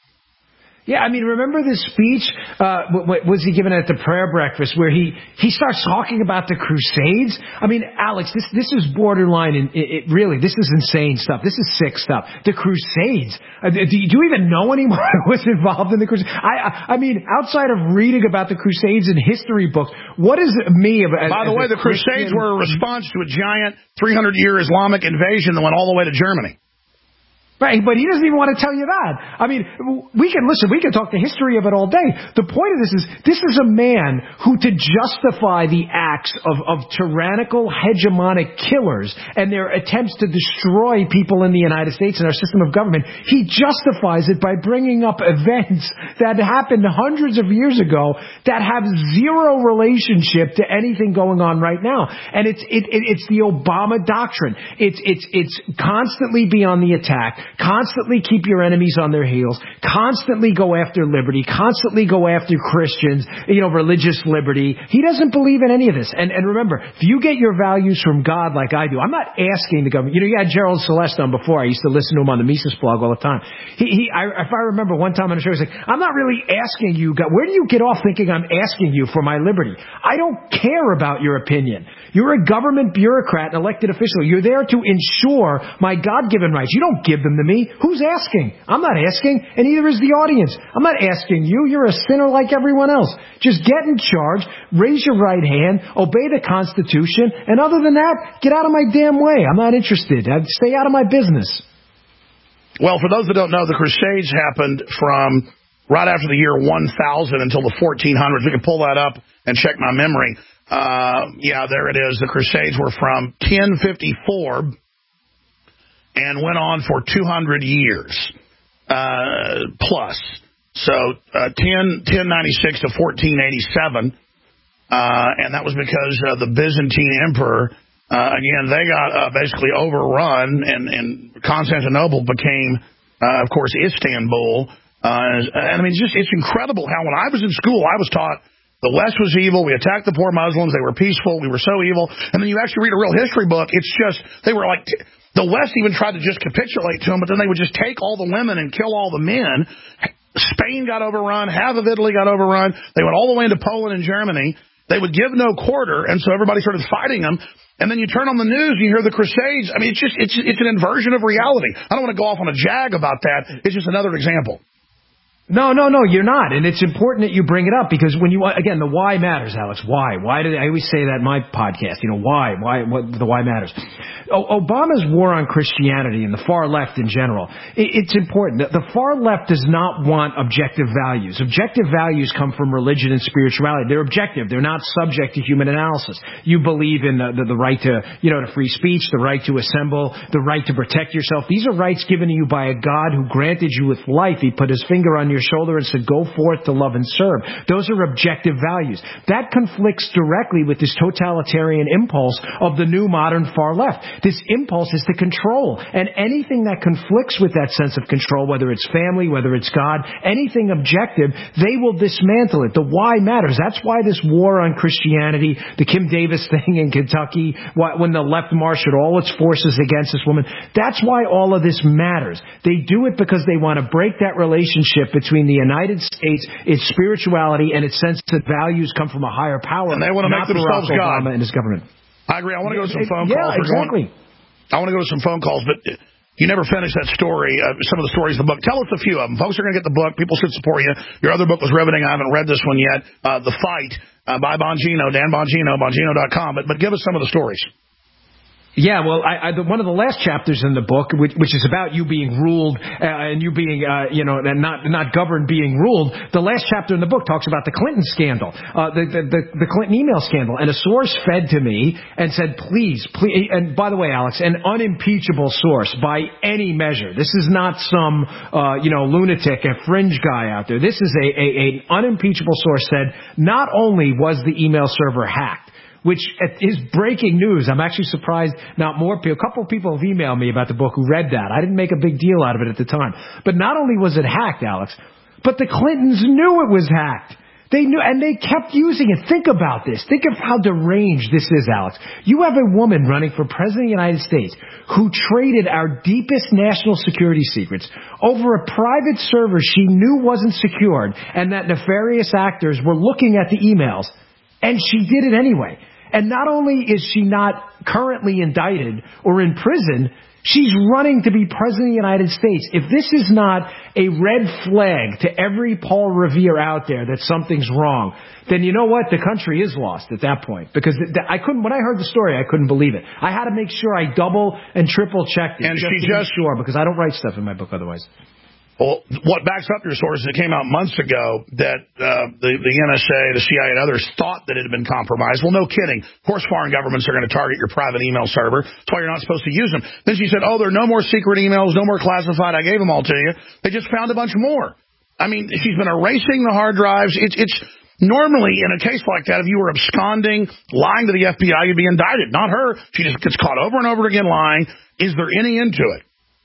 Yeah, I mean, remember this speech, uh, what was he given at the prayer breakfast where he, he starts talking about the Crusades? I mean, Alex, this, this is borderline, and it, it really, this is insane stuff. This is sick stuff. The Crusades. Uh, do, you, do you even know anyone who was involved in the Crusades? I, I, I mean, outside of reading about the Crusades in history books, what is me of as, By the way, the Crusades were a response to a giant three hundred year Islamic invasion that went all the way to Germany. Right, but he doesn't even want to tell you that. I mean, we can, listen, we can talk the history of it all day. The point of this is, this is a man who, to justify the acts of, of tyrannical, hegemonic killers and their attempts to destroy people in the United States and our system of government, he justifies it by bringing up events that happened hundreds of years ago that have zero relationship to anything going on right now. And it's, it, it, it's the Obama doctrine. It's, it's, it's constantly be on the attack. Constantly keep your enemies on their heels, constantly go after liberty, constantly go after Christians, you know, religious liberty. He doesn't believe in any of this. And, and remember, if you get your values from God like I do, I'm not asking the government. You know, you had Gerald Celeste on before. I used to listen to him on the Mises blog all the time. He, he I, if I remember one time on a show, he was like, I'm not really asking you, God, where do you get off thinking I'm asking you for my liberty? I don't care about your opinion. You're a government bureaucrat, an elected official. You're there to ensure my God-given rights. You don't give them to me. Who's asking? I'm not asking, and neither is the audience. I'm not asking you. You're a sinner like everyone else. Just get in charge, raise your right hand, obey the Constitution, and other than that, get out of my damn way. I'm not interested. Stay out of my business. Well, for those that don't know, the Crusades happened from right after the year one thousand until the fourteen hundreds. We can pull that up and check my memory. Uh, yeah, there it is. The Crusades were from ten fifty-four and went on for two hundred years uh, plus. So uh, ten ninety-six to fourteen eighty-seven, uh, and that was because uh, the Byzantine Emperor, uh, again, they got uh, basically overrun, and, and Constantinople became, uh, of course, Istanbul. Uh, and I mean, it's just it's incredible how when I was in school, I was taught the West was evil. We attacked the poor Muslims. They were peaceful. We were so evil. And then you actually read a real history book. It's just, they were like, the West even tried to just capitulate to them, but then they would just take all the women and kill all the men. Spain got overrun. Half of Italy got overrun. They went all the way into Poland and Germany. They would give no quarter, and so everybody started fighting them. And then you turn on the news, you hear the Crusades. I mean, it's just, it's, it's an inversion of reality. I don't want to go off on a jag about that. It's just another example. No, no, no, you're not. And it's important that you bring it up because when you, again, the why matters, Alex. Why? Why did I always say that in my podcast? You know, why? Why? What, the why matters. O- Obama's war on Christianity and the far left in general, it, it's important. The, the far left does not want objective values. Objective values come from religion and spirituality. They're objective. They're not subject to human analysis. You believe in the, the, the right to, you know, to free speech, the right to assemble, the right to protect yourself. These are rights given to you by a God who granted you with life. He put his finger on your your shoulder and said, go forth to love and serve. Those are objective values. That conflicts directly with this totalitarian impulse of the new modern far left. This impulse is to control. And anything that conflicts with that sense of control, whether it's family, whether it's God, anything objective, they will dismantle it. The why matters. That's why this war on Christianity, the Kim Davis thing in Kentucky, when the left marshaled all its forces against this woman, that's why all of this matters. They do it because they want to break that relationship between between the United States, its spirituality, and its sense that values come from a higher power. And they want to make themselves God. Obama and his government. I agree. I want to go to some phone yeah, calls. Yeah, exactly. Going, I want to go to some phone calls, but you never finished that story, uh, some of the stories in the book. Tell us a few of them. Folks are going to get the book. People should support you. Your other book was riveting. I haven't read this one yet. Uh, The Fight uh, by Bongino, Dan Bongino, Bongino dot com. But, but give us some of the stories. Yeah, well, I, I, the, one of the last chapters in the book, which, which is about you being ruled uh, and you being, uh, you know, and not not governed being ruled. The last chapter in the book talks about the Clinton scandal, uh, the, the the the Clinton email scandal, and a source fed to me and said, please, please. And by the way, Alex, an unimpeachable source by any measure. This is not some, uh, you know, lunatic, a fringe guy out there. This is a, a an unimpeachable source said not only was the email server hacked, which is breaking news. I'm actually surprised not more people. A couple of people have emailed me about the book who read that. I didn't make a big deal out of it at the time. But not only was it hacked, Alex, but the Clintons knew it was hacked. They knew, and they kept using it. Think about this. Think of how deranged this is, Alex. You have a woman running for President of the United States who traded our deepest national security secrets over a private server she knew wasn't secured and that nefarious actors were looking at the emails. And she did it anyway. And not only is she not currently indicted or in prison, she's running to be President of the United States. If this is not a red flag to every Paul Revere out there that something's wrong, then you know what? The country is lost at that point. Because I couldn't, when I heard the story, I couldn't believe it. I had to make sure I double and triple checked it. And just she to just, be sure, because I don't write stuff in my book otherwise. Well, what backs up your sources, it came out months ago that uh, the, the N S A, the C I A, and others thought that it had been compromised. Well, no kidding. Of course, foreign governments are going to target your private email server. That's why you're not supposed to use them. Then she said, oh, there are no more secret emails, no more classified. I gave them all to you. They just found a bunch more. I mean, she's been erasing the hard drives. It's, it's normally, in a case like that, if you were absconding, lying to the F B I, you'd be indicted. Not her. She just gets caught over and over again lying. Is there any end to it?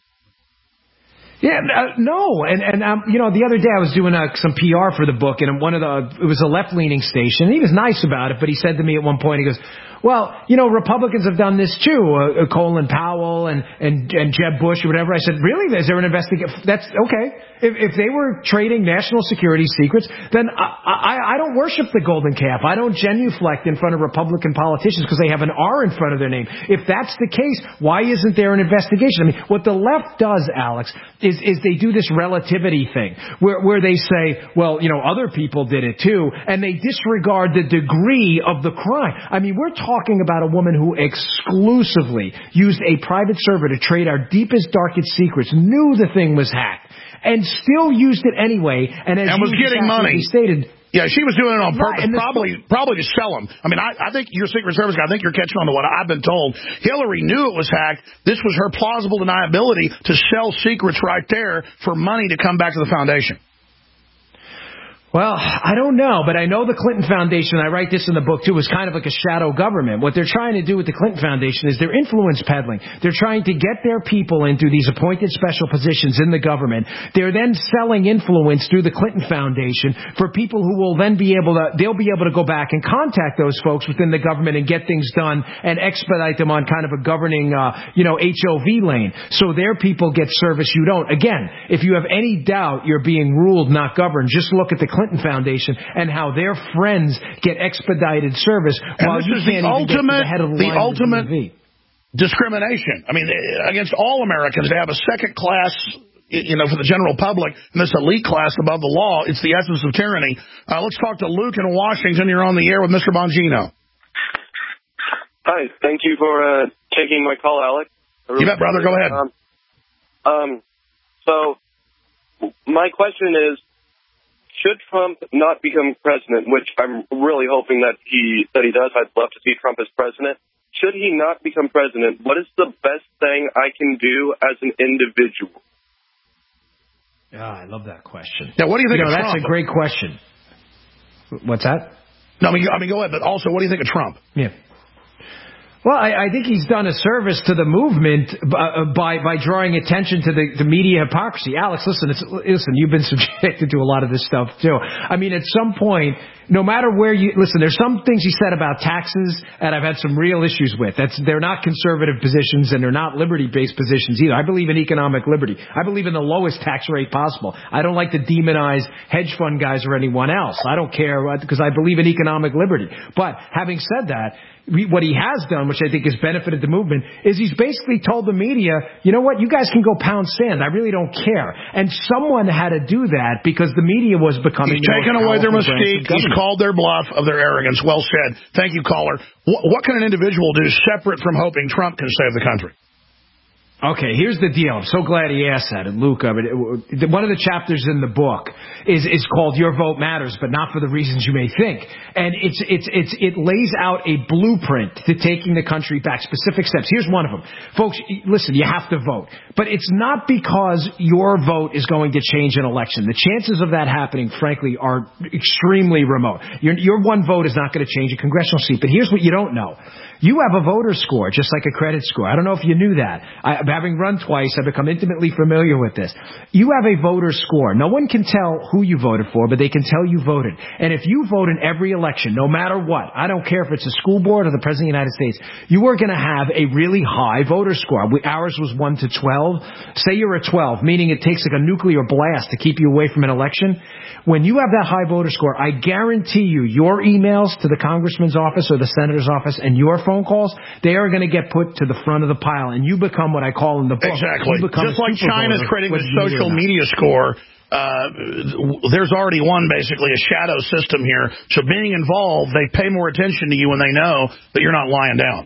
Yeah, uh, no, and and um, you know, the other day I was doing uh, some P R for the book, and one of the it was a left-leaning station. And he was nice about it, but he said to me at one point, he goes, "Well, you know, Republicans have done this too, uh, Colin Powell and and and Jeb Bush or whatever." I said, "Really? Is there an investigation?" That's okay. If if they were trading national security secrets, then I I, I don't worship the golden calf. I don't genuflect in front of Republican politicians because they have an R in front of their name. If that's the case, why isn't there an investigation? I mean, what the left does, Alex, is is they do this relativity thing where where they say, well, you know, other people did it too, and they disregard the degree of the crime. I mean, we're talking about a woman who exclusively used a private server to trade our deepest, darkest secrets, knew the thing was hacked, and still used it anyway, and, as and was getting money. Stated, yeah, she was doing it on purpose, right, probably probably to sell them. I mean, I, I think your Secret Service guy, I think you're catching on to what I've been told. Hillary knew it was hacked. This was her plausible deniability to sell secrets right there for money to come back to the foundation. Well, I don't know, but I know the Clinton Foundation, I write this in the book too, is kind of like a shadow government. What they're trying to do with the Clinton Foundation is they're influence peddling. They're trying to get their people into these appointed special positions in the government. They're then selling influence through the Clinton Foundation for people who will then be able to, they'll be able to go back and contact those folks within the government and get things done and expedite them on kind of a governing, uh, you know, H O V lane. So their people get service you don't. Again, if you have any doubt you're being ruled, not governed, just look at the Clinton Clinton Foundation and how their friends get expedited service and while you can't even get to the head of the, the line ultimate of the discrimination. I mean, against all Americans, they have a second class, you know, for the general public, and this elite class above the law. It's the essence of tyranny. Uh, let's talk to Luke in Washington. You're on the air with Mister Bongino. Hi, thank you for uh, taking my call, Alex. You bet, brother. Go ahead. Um, um, so my question is, should Trump not become president, which I'm really hoping that he that he does, I'd love to see Trump as president. Should he not become president, what is the best thing I can do as an individual? Yeah, I love that question. Yeah, what do you think you know, of Trump? That's a great question. What's that? No, I mean, I mean, go ahead, but also, what do you think of Trump? Yeah. Well, I, I think he's done a service to the movement uh, by by drawing attention to the, the media hypocrisy. Alex, listen, it's, listen, you've been subjected to a lot of this stuff too. I mean, at some point, no matter where you listen, there's some things he said about taxes, and I've had some real issues with. That's they're not conservative positions, and they're not liberty-based positions either. I believe in economic liberty. I believe in the lowest tax rate possible. I don't like to demonize hedge fund guys or anyone else. I don't care because I believe in economic liberty. But having said that, what he has done, which I think has benefited the movement, is he's basically told the media, you know what, you guys can go pound sand. I really don't care. And someone had to do that because the media was becoming... He's taken away their mystique. He's called their bluff of their arrogance. Well said. Thank you, caller. What, what can an individual do separate from hoping Trump can save the country? Okay, here's the deal. I'm so glad he asked that, Luke. I mean, it, one of the chapters in the book is is called "Your Vote Matters," but not for the reasons you may think. And it's it's it's it lays out a blueprint to taking the country back. Specific steps. Here's one of them, folks. Listen, you have to vote, but it's not because your vote is going to change an election. The chances of that happening, frankly, are extremely remote. Your your one vote is not going to change a congressional seat. But here's what you don't know. You have a voter score, just like a credit score. I don't know if you knew that. I, having run twice, I've become intimately familiar with this. You have a voter score. No one can tell who you voted for, but they can tell you voted. And if you vote in every election, no matter what, I don't care if it's a school board or the President of the United States, you are going to have a really high voter score. We, ours was one to twelve. Say you're a twelve, meaning it takes like a nuclear blast to keep you away from an election. When you have that high voter score, I guarantee you your emails to the congressman's office or the senator's office and your phone calls, they are going to get put to the front of the pile, and you become what I call in the book. Exactly. Just like China's creating the social media score, uh, there's already one, basically, a shadow system here. So being involved, they pay more attention to you when they know that you're not lying down.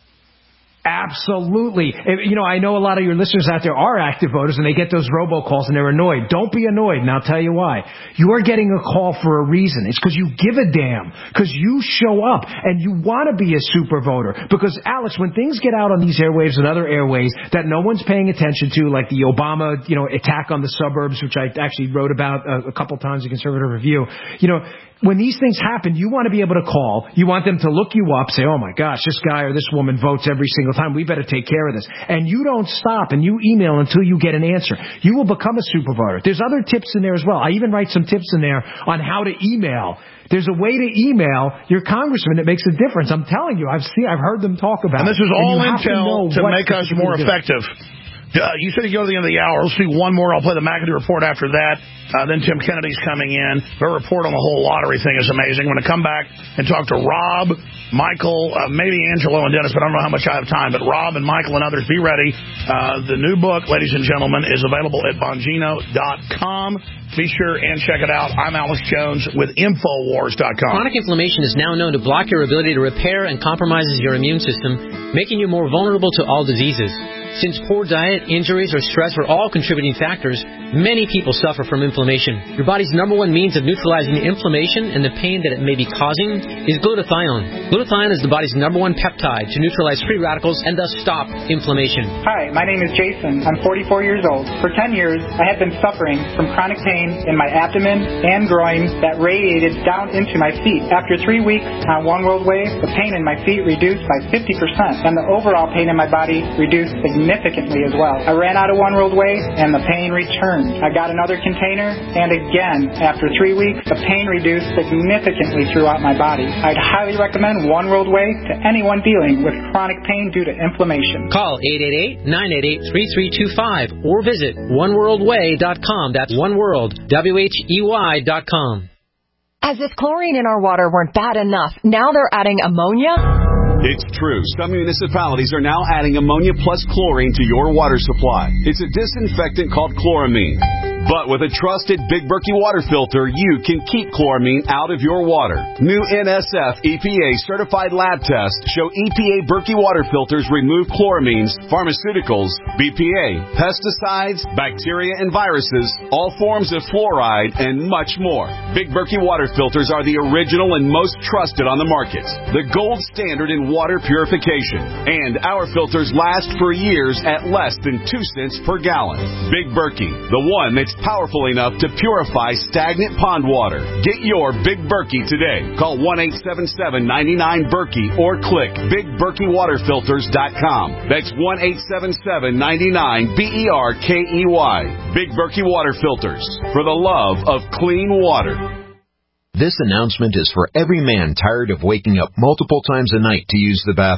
Absolutely. You know, I know a lot of your listeners out there are active voters and they get those robocalls and they're annoyed. Don't be annoyed, and I'll tell you why. You are getting a call for a reason. It's because you give a damn, because you show up and you want to be a super voter. Because, Alex, when things get out on these airwaves and other airways that no one's paying attention to, like the Obama, you know, attack on the suburbs, which I actually wrote about a, a couple times in Conservative Review, you know, when these things happen, you want to be able to call. You want them to look you up, say, oh, my gosh, this guy or this woman votes every single time. We better take care of this. And you don't stop and you email until you get an answer. You will become a super voter. There's other tips in there as well. I even write some tips in there on how to email. There's a way to email your congressman that makes a difference. I'm telling you, I've seen, I've heard them talk about it. And this is all intel to, to make us more effective. Uh, you said you go to the end of the hour. Let's do one more. I'll play the McAdoo report after that. Uh, then Tim Kennedy's coming in. Their report on the whole lottery thing is amazing. I'm going to come back and talk to Rob, Michael, uh, maybe Angelo and Dennis, but I don't know how much I have time. But Rob and Michael and others, be ready. Uh, the new book, ladies and gentlemen, is available at Bongino dot com. Be sure and check it out. I'm Alex Jones with Infowars dot com. Chronic inflammation is now known to block your ability to repair and compromises your immune system, making you more vulnerable to all diseases. Since poor diet, injuries, or stress are all contributing factors, many people suffer from inflammation. Your body's number one means of neutralizing inflammation and the pain that it may be causing is glutathione. Glutathione is the body's number one peptide to neutralize free radicals and thus stop inflammation. Hi, my name is Jason. I'm forty-four years old. For ten years, I had been suffering from chronic pain in my abdomen and groin that radiated down into my feet. After three weeks on One World Way, the pain in my feet reduced by fifty percent, and the overall pain in my body reduced significantly. significantly as well. I ran out of One World Way, and the pain returned. I got another container, and again, after three weeks, the pain reduced significantly throughout my body. I'd highly recommend One World Way to anyone dealing with chronic pain due to inflammation. Call eight eight eight, nine eight eight, three three two five or visit one world way dot com. That's One World, W H E Y dot com. As if chlorine in our water weren't bad enough, now they're adding ammonia? It's true. Some municipalities are now adding ammonia plus chlorine to your water supply. It's a disinfectant called chloramine. But with a trusted Big Berkey water filter, you can keep chloramine out of your water. New N S F E P A certified lab tests show E P A Berkey water filters remove chloramines, pharmaceuticals, B P A, pesticides, bacteria and viruses, all forms of fluoride, and much more. Big Berkey water filters are the original and most trusted on the market. The gold standard in water purification. And our filters last for years at less than two cents per gallon. Big Berkey, the one that's powerful enough to purify stagnant pond water. Get your Big Berkey today. Call one eight seven seven, nine nine, Berkey or click big berkey water filters dot com. That's one eight seven seven, nine nine, B E R K E Y. Big Berkey Water Filters. For the love of clean water. This announcement is for every man tired of waking up multiple times a night to use the bathroom.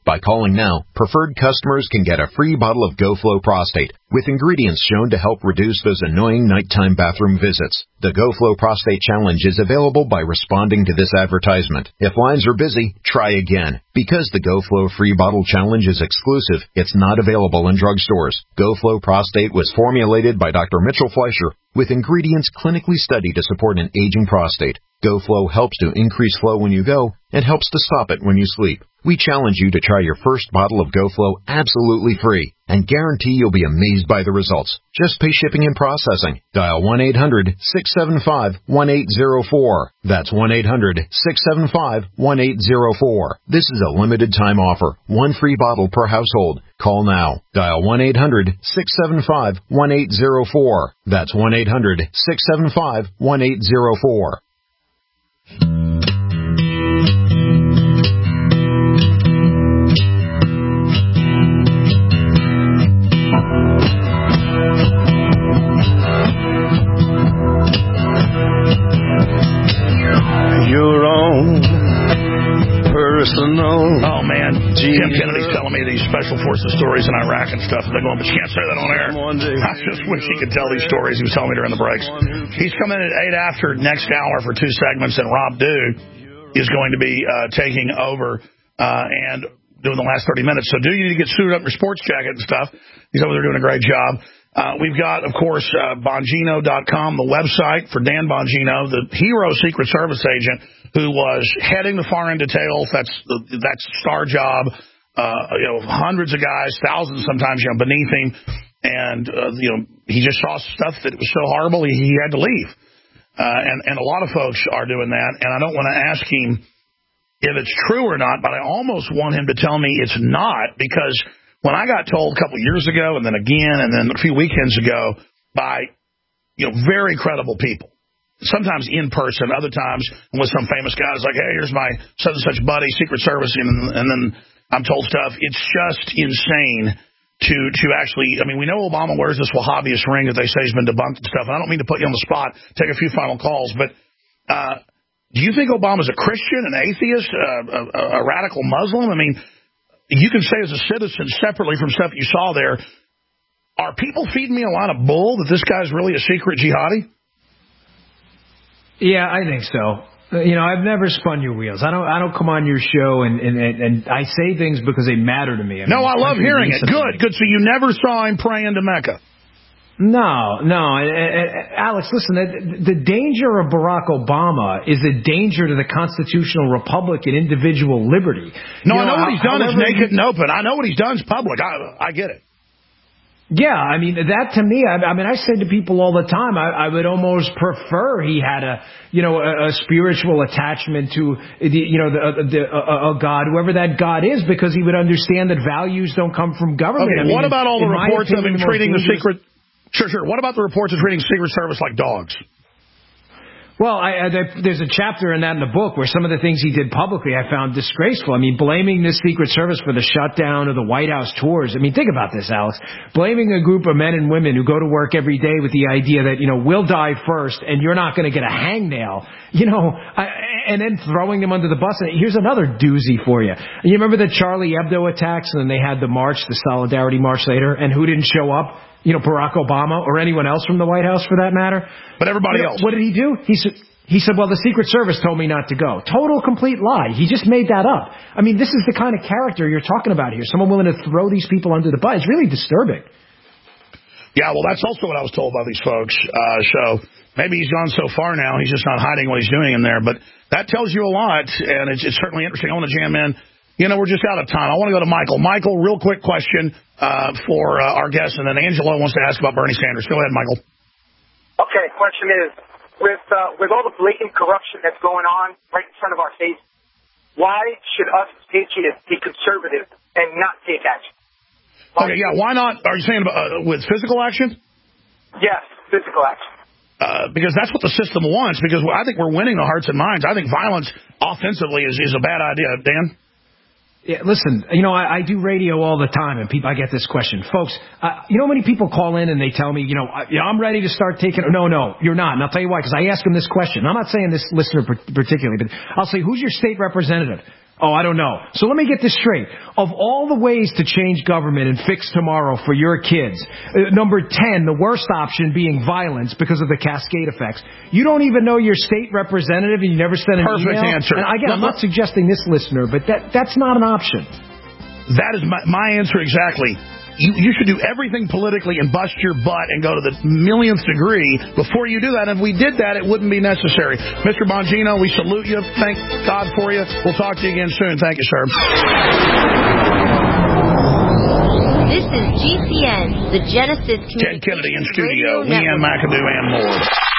By calling now, preferred customers can get a free bottle of GoFlow Prostate with ingredients shown to help reduce those annoying nighttime bathroom visits. The GoFlow Prostate Challenge is available by responding to this advertisement. If lines are busy, try again. Because the GoFlow Free Bottle Challenge is exclusive, it's not available in drugstores. GoFlow Prostate was formulated by Doctor Mitchell Fleischer with ingredients clinically studied to support an aging prostate. GoFlow helps to increase flow when you go and helps to stop it when you sleep. We challenge you to try your first bottle of GoFlow absolutely free and guarantee you'll be amazed by the results. Just pay shipping and processing. Dial one eight hundred six seven five one eight zero four. That's one eight hundred six seven five one eight zero four. This is a limited time offer. One free bottle per household. Call now. Dial one eight hundred six seven five one eight zero four. That's one eight hundred six seven five one eight zero four. Your own personal. Oh man, Jim Kennedy's telling me these special forces stories in Iraq and stuff. They're going, but you can't say that on air. I just wish he could tell these stories. He was telling me during the breaks. He's coming in at eight after next hour for two segments, and Rob Dew is going to be uh, taking over uh, and doing the last thirty minutes. So, Dew, you need to get suited up in your sports jacket and stuff. He's over there doing a great job. Uh, we've got, of course, uh, Bongino dot com, the website for Dan Bongino, the hero Secret Service agent who was heading the far end details. That's that's star job. Uh, you know, hundreds of guys, thousands sometimes, you know, beneath him. And, uh, you know, he just saw stuff that was so horrible he, he had to leave. Uh, and, and a lot of folks are doing that. And I don't want to ask him if it's true or not, but I almost want him to tell me it's not, because when I got told a couple of years ago, and then again, and then a few weekends ago by, you know, very credible people, sometimes in person, other times with some famous guy, it's like, hey, here's my such and such buddy, Secret Service, and, and then I'm told stuff. It's just insane to to actually, I mean, we know Obama wears this Wahhabist ring that they say has been debunked and stuff, and I don't mean to put you on the spot, take a few final calls, but uh, do you think Obama's a Christian, an atheist, a, a, a radical Muslim? I mean, you can say as a citizen, separately from stuff you saw there, are people feeding me a lot of bull that this guy's really a secret jihadi? Yeah, I think so. You know, I've never spun your wheels. I don't I don't come on your show and, and, and I say things because they matter to me. I no, mean, I love hearing it. Good, good. So you never saw him praying to Mecca? No, no. Alex, listen, the, the danger of Barack Obama is a danger to the constitutional republic and individual liberty. No, you I know, know what he's done is naked and open. I know what he's done is public. I, I get it. Yeah, I mean, that to me, I, I mean, I say to people all the time, I, I would almost prefer he had a, you know, a, a spiritual attachment to, the, you know, the, the, a, a God, whoever that God is, because he would understand that values don't come from government. Okay, I mean, what about all the reports of him treating the dangerous... secret... Sure, sure. What about the reports of treating Secret Service like dogs? Well, I, I, there's a chapter in that in the book where some of the things he did publicly I found disgraceful. I mean, blaming this Secret Service for the shutdown of the White House tours. I mean, think about this, Alex. Blaming a group of men and women who go to work every day with the idea that, you know, we'll die first and you're not going to get a hangnail, you know, I, and then throwing them under the bus. And here's another doozy for you. You remember the Charlie Hebdo attacks, and then they had the march, the Solidarity March later, and who didn't show up? You know, Barack Obama or anyone else from the White House for that matter. But everybody you know, else. What did he do? He said, he said, well, the Secret Service told me not to go. Total, complete lie. He just made that up. I mean, this is the kind of character you're talking about here. Someone willing to throw these people under the bus. It's really disturbing. Yeah, well, that's also what I was told by these folks. Uh, so maybe he's gone so far now, he's just not hiding what he's doing in there. But that tells you a lot, and it's, it's certainly interesting. I want to jam in. You know, we're just out of time. I want to go to Michael. Michael, real quick question uh, for uh, our guest, and then Angelo wants to ask about Bernie Sanders. Go ahead, Michael. Okay, question is, with uh, with all the blatant corruption that's going on right in front of our face, why should us patriots be conservative and not take action? Why okay, yeah, why not? Are you saying about, uh, with physical action? Yes, physical action. Uh, because that's what the system wants, because I think we're winning the hearts and minds. I think violence offensively is, is a bad idea. Dan? Yeah, listen, you know, I, I do radio all the time, and people, I get this question. Folks, uh, you know how many people call in and they tell me, you know, I, you know I'm ready to start taking... No, no, you're not. And I'll tell you why, because I ask them this question. I'm not saying this listener particularly, but I'll say, who's your state representative? Oh, I don't know. So let me get this straight. Of all the ways to change government and fix tomorrow for your kids, uh, number ten, the worst option being violence because of the cascade effects. You don't even know your state representative and you never sent an Perfect email? answer. And again, I'm not suggesting this listener, but that that's not an option. That is my, my answer exactly. You, you should do everything politically and bust your butt and go to the millionth degree before you do that. And if we did that, it wouldn't be necessary. Mister Bongino, we salute you. Thank God for you. We'll talk to you again soon. Thank you, sir. This is G C N, the Genesis Communications Ted Kennedy in studio. Radio Leanne Network. McAdoo and more.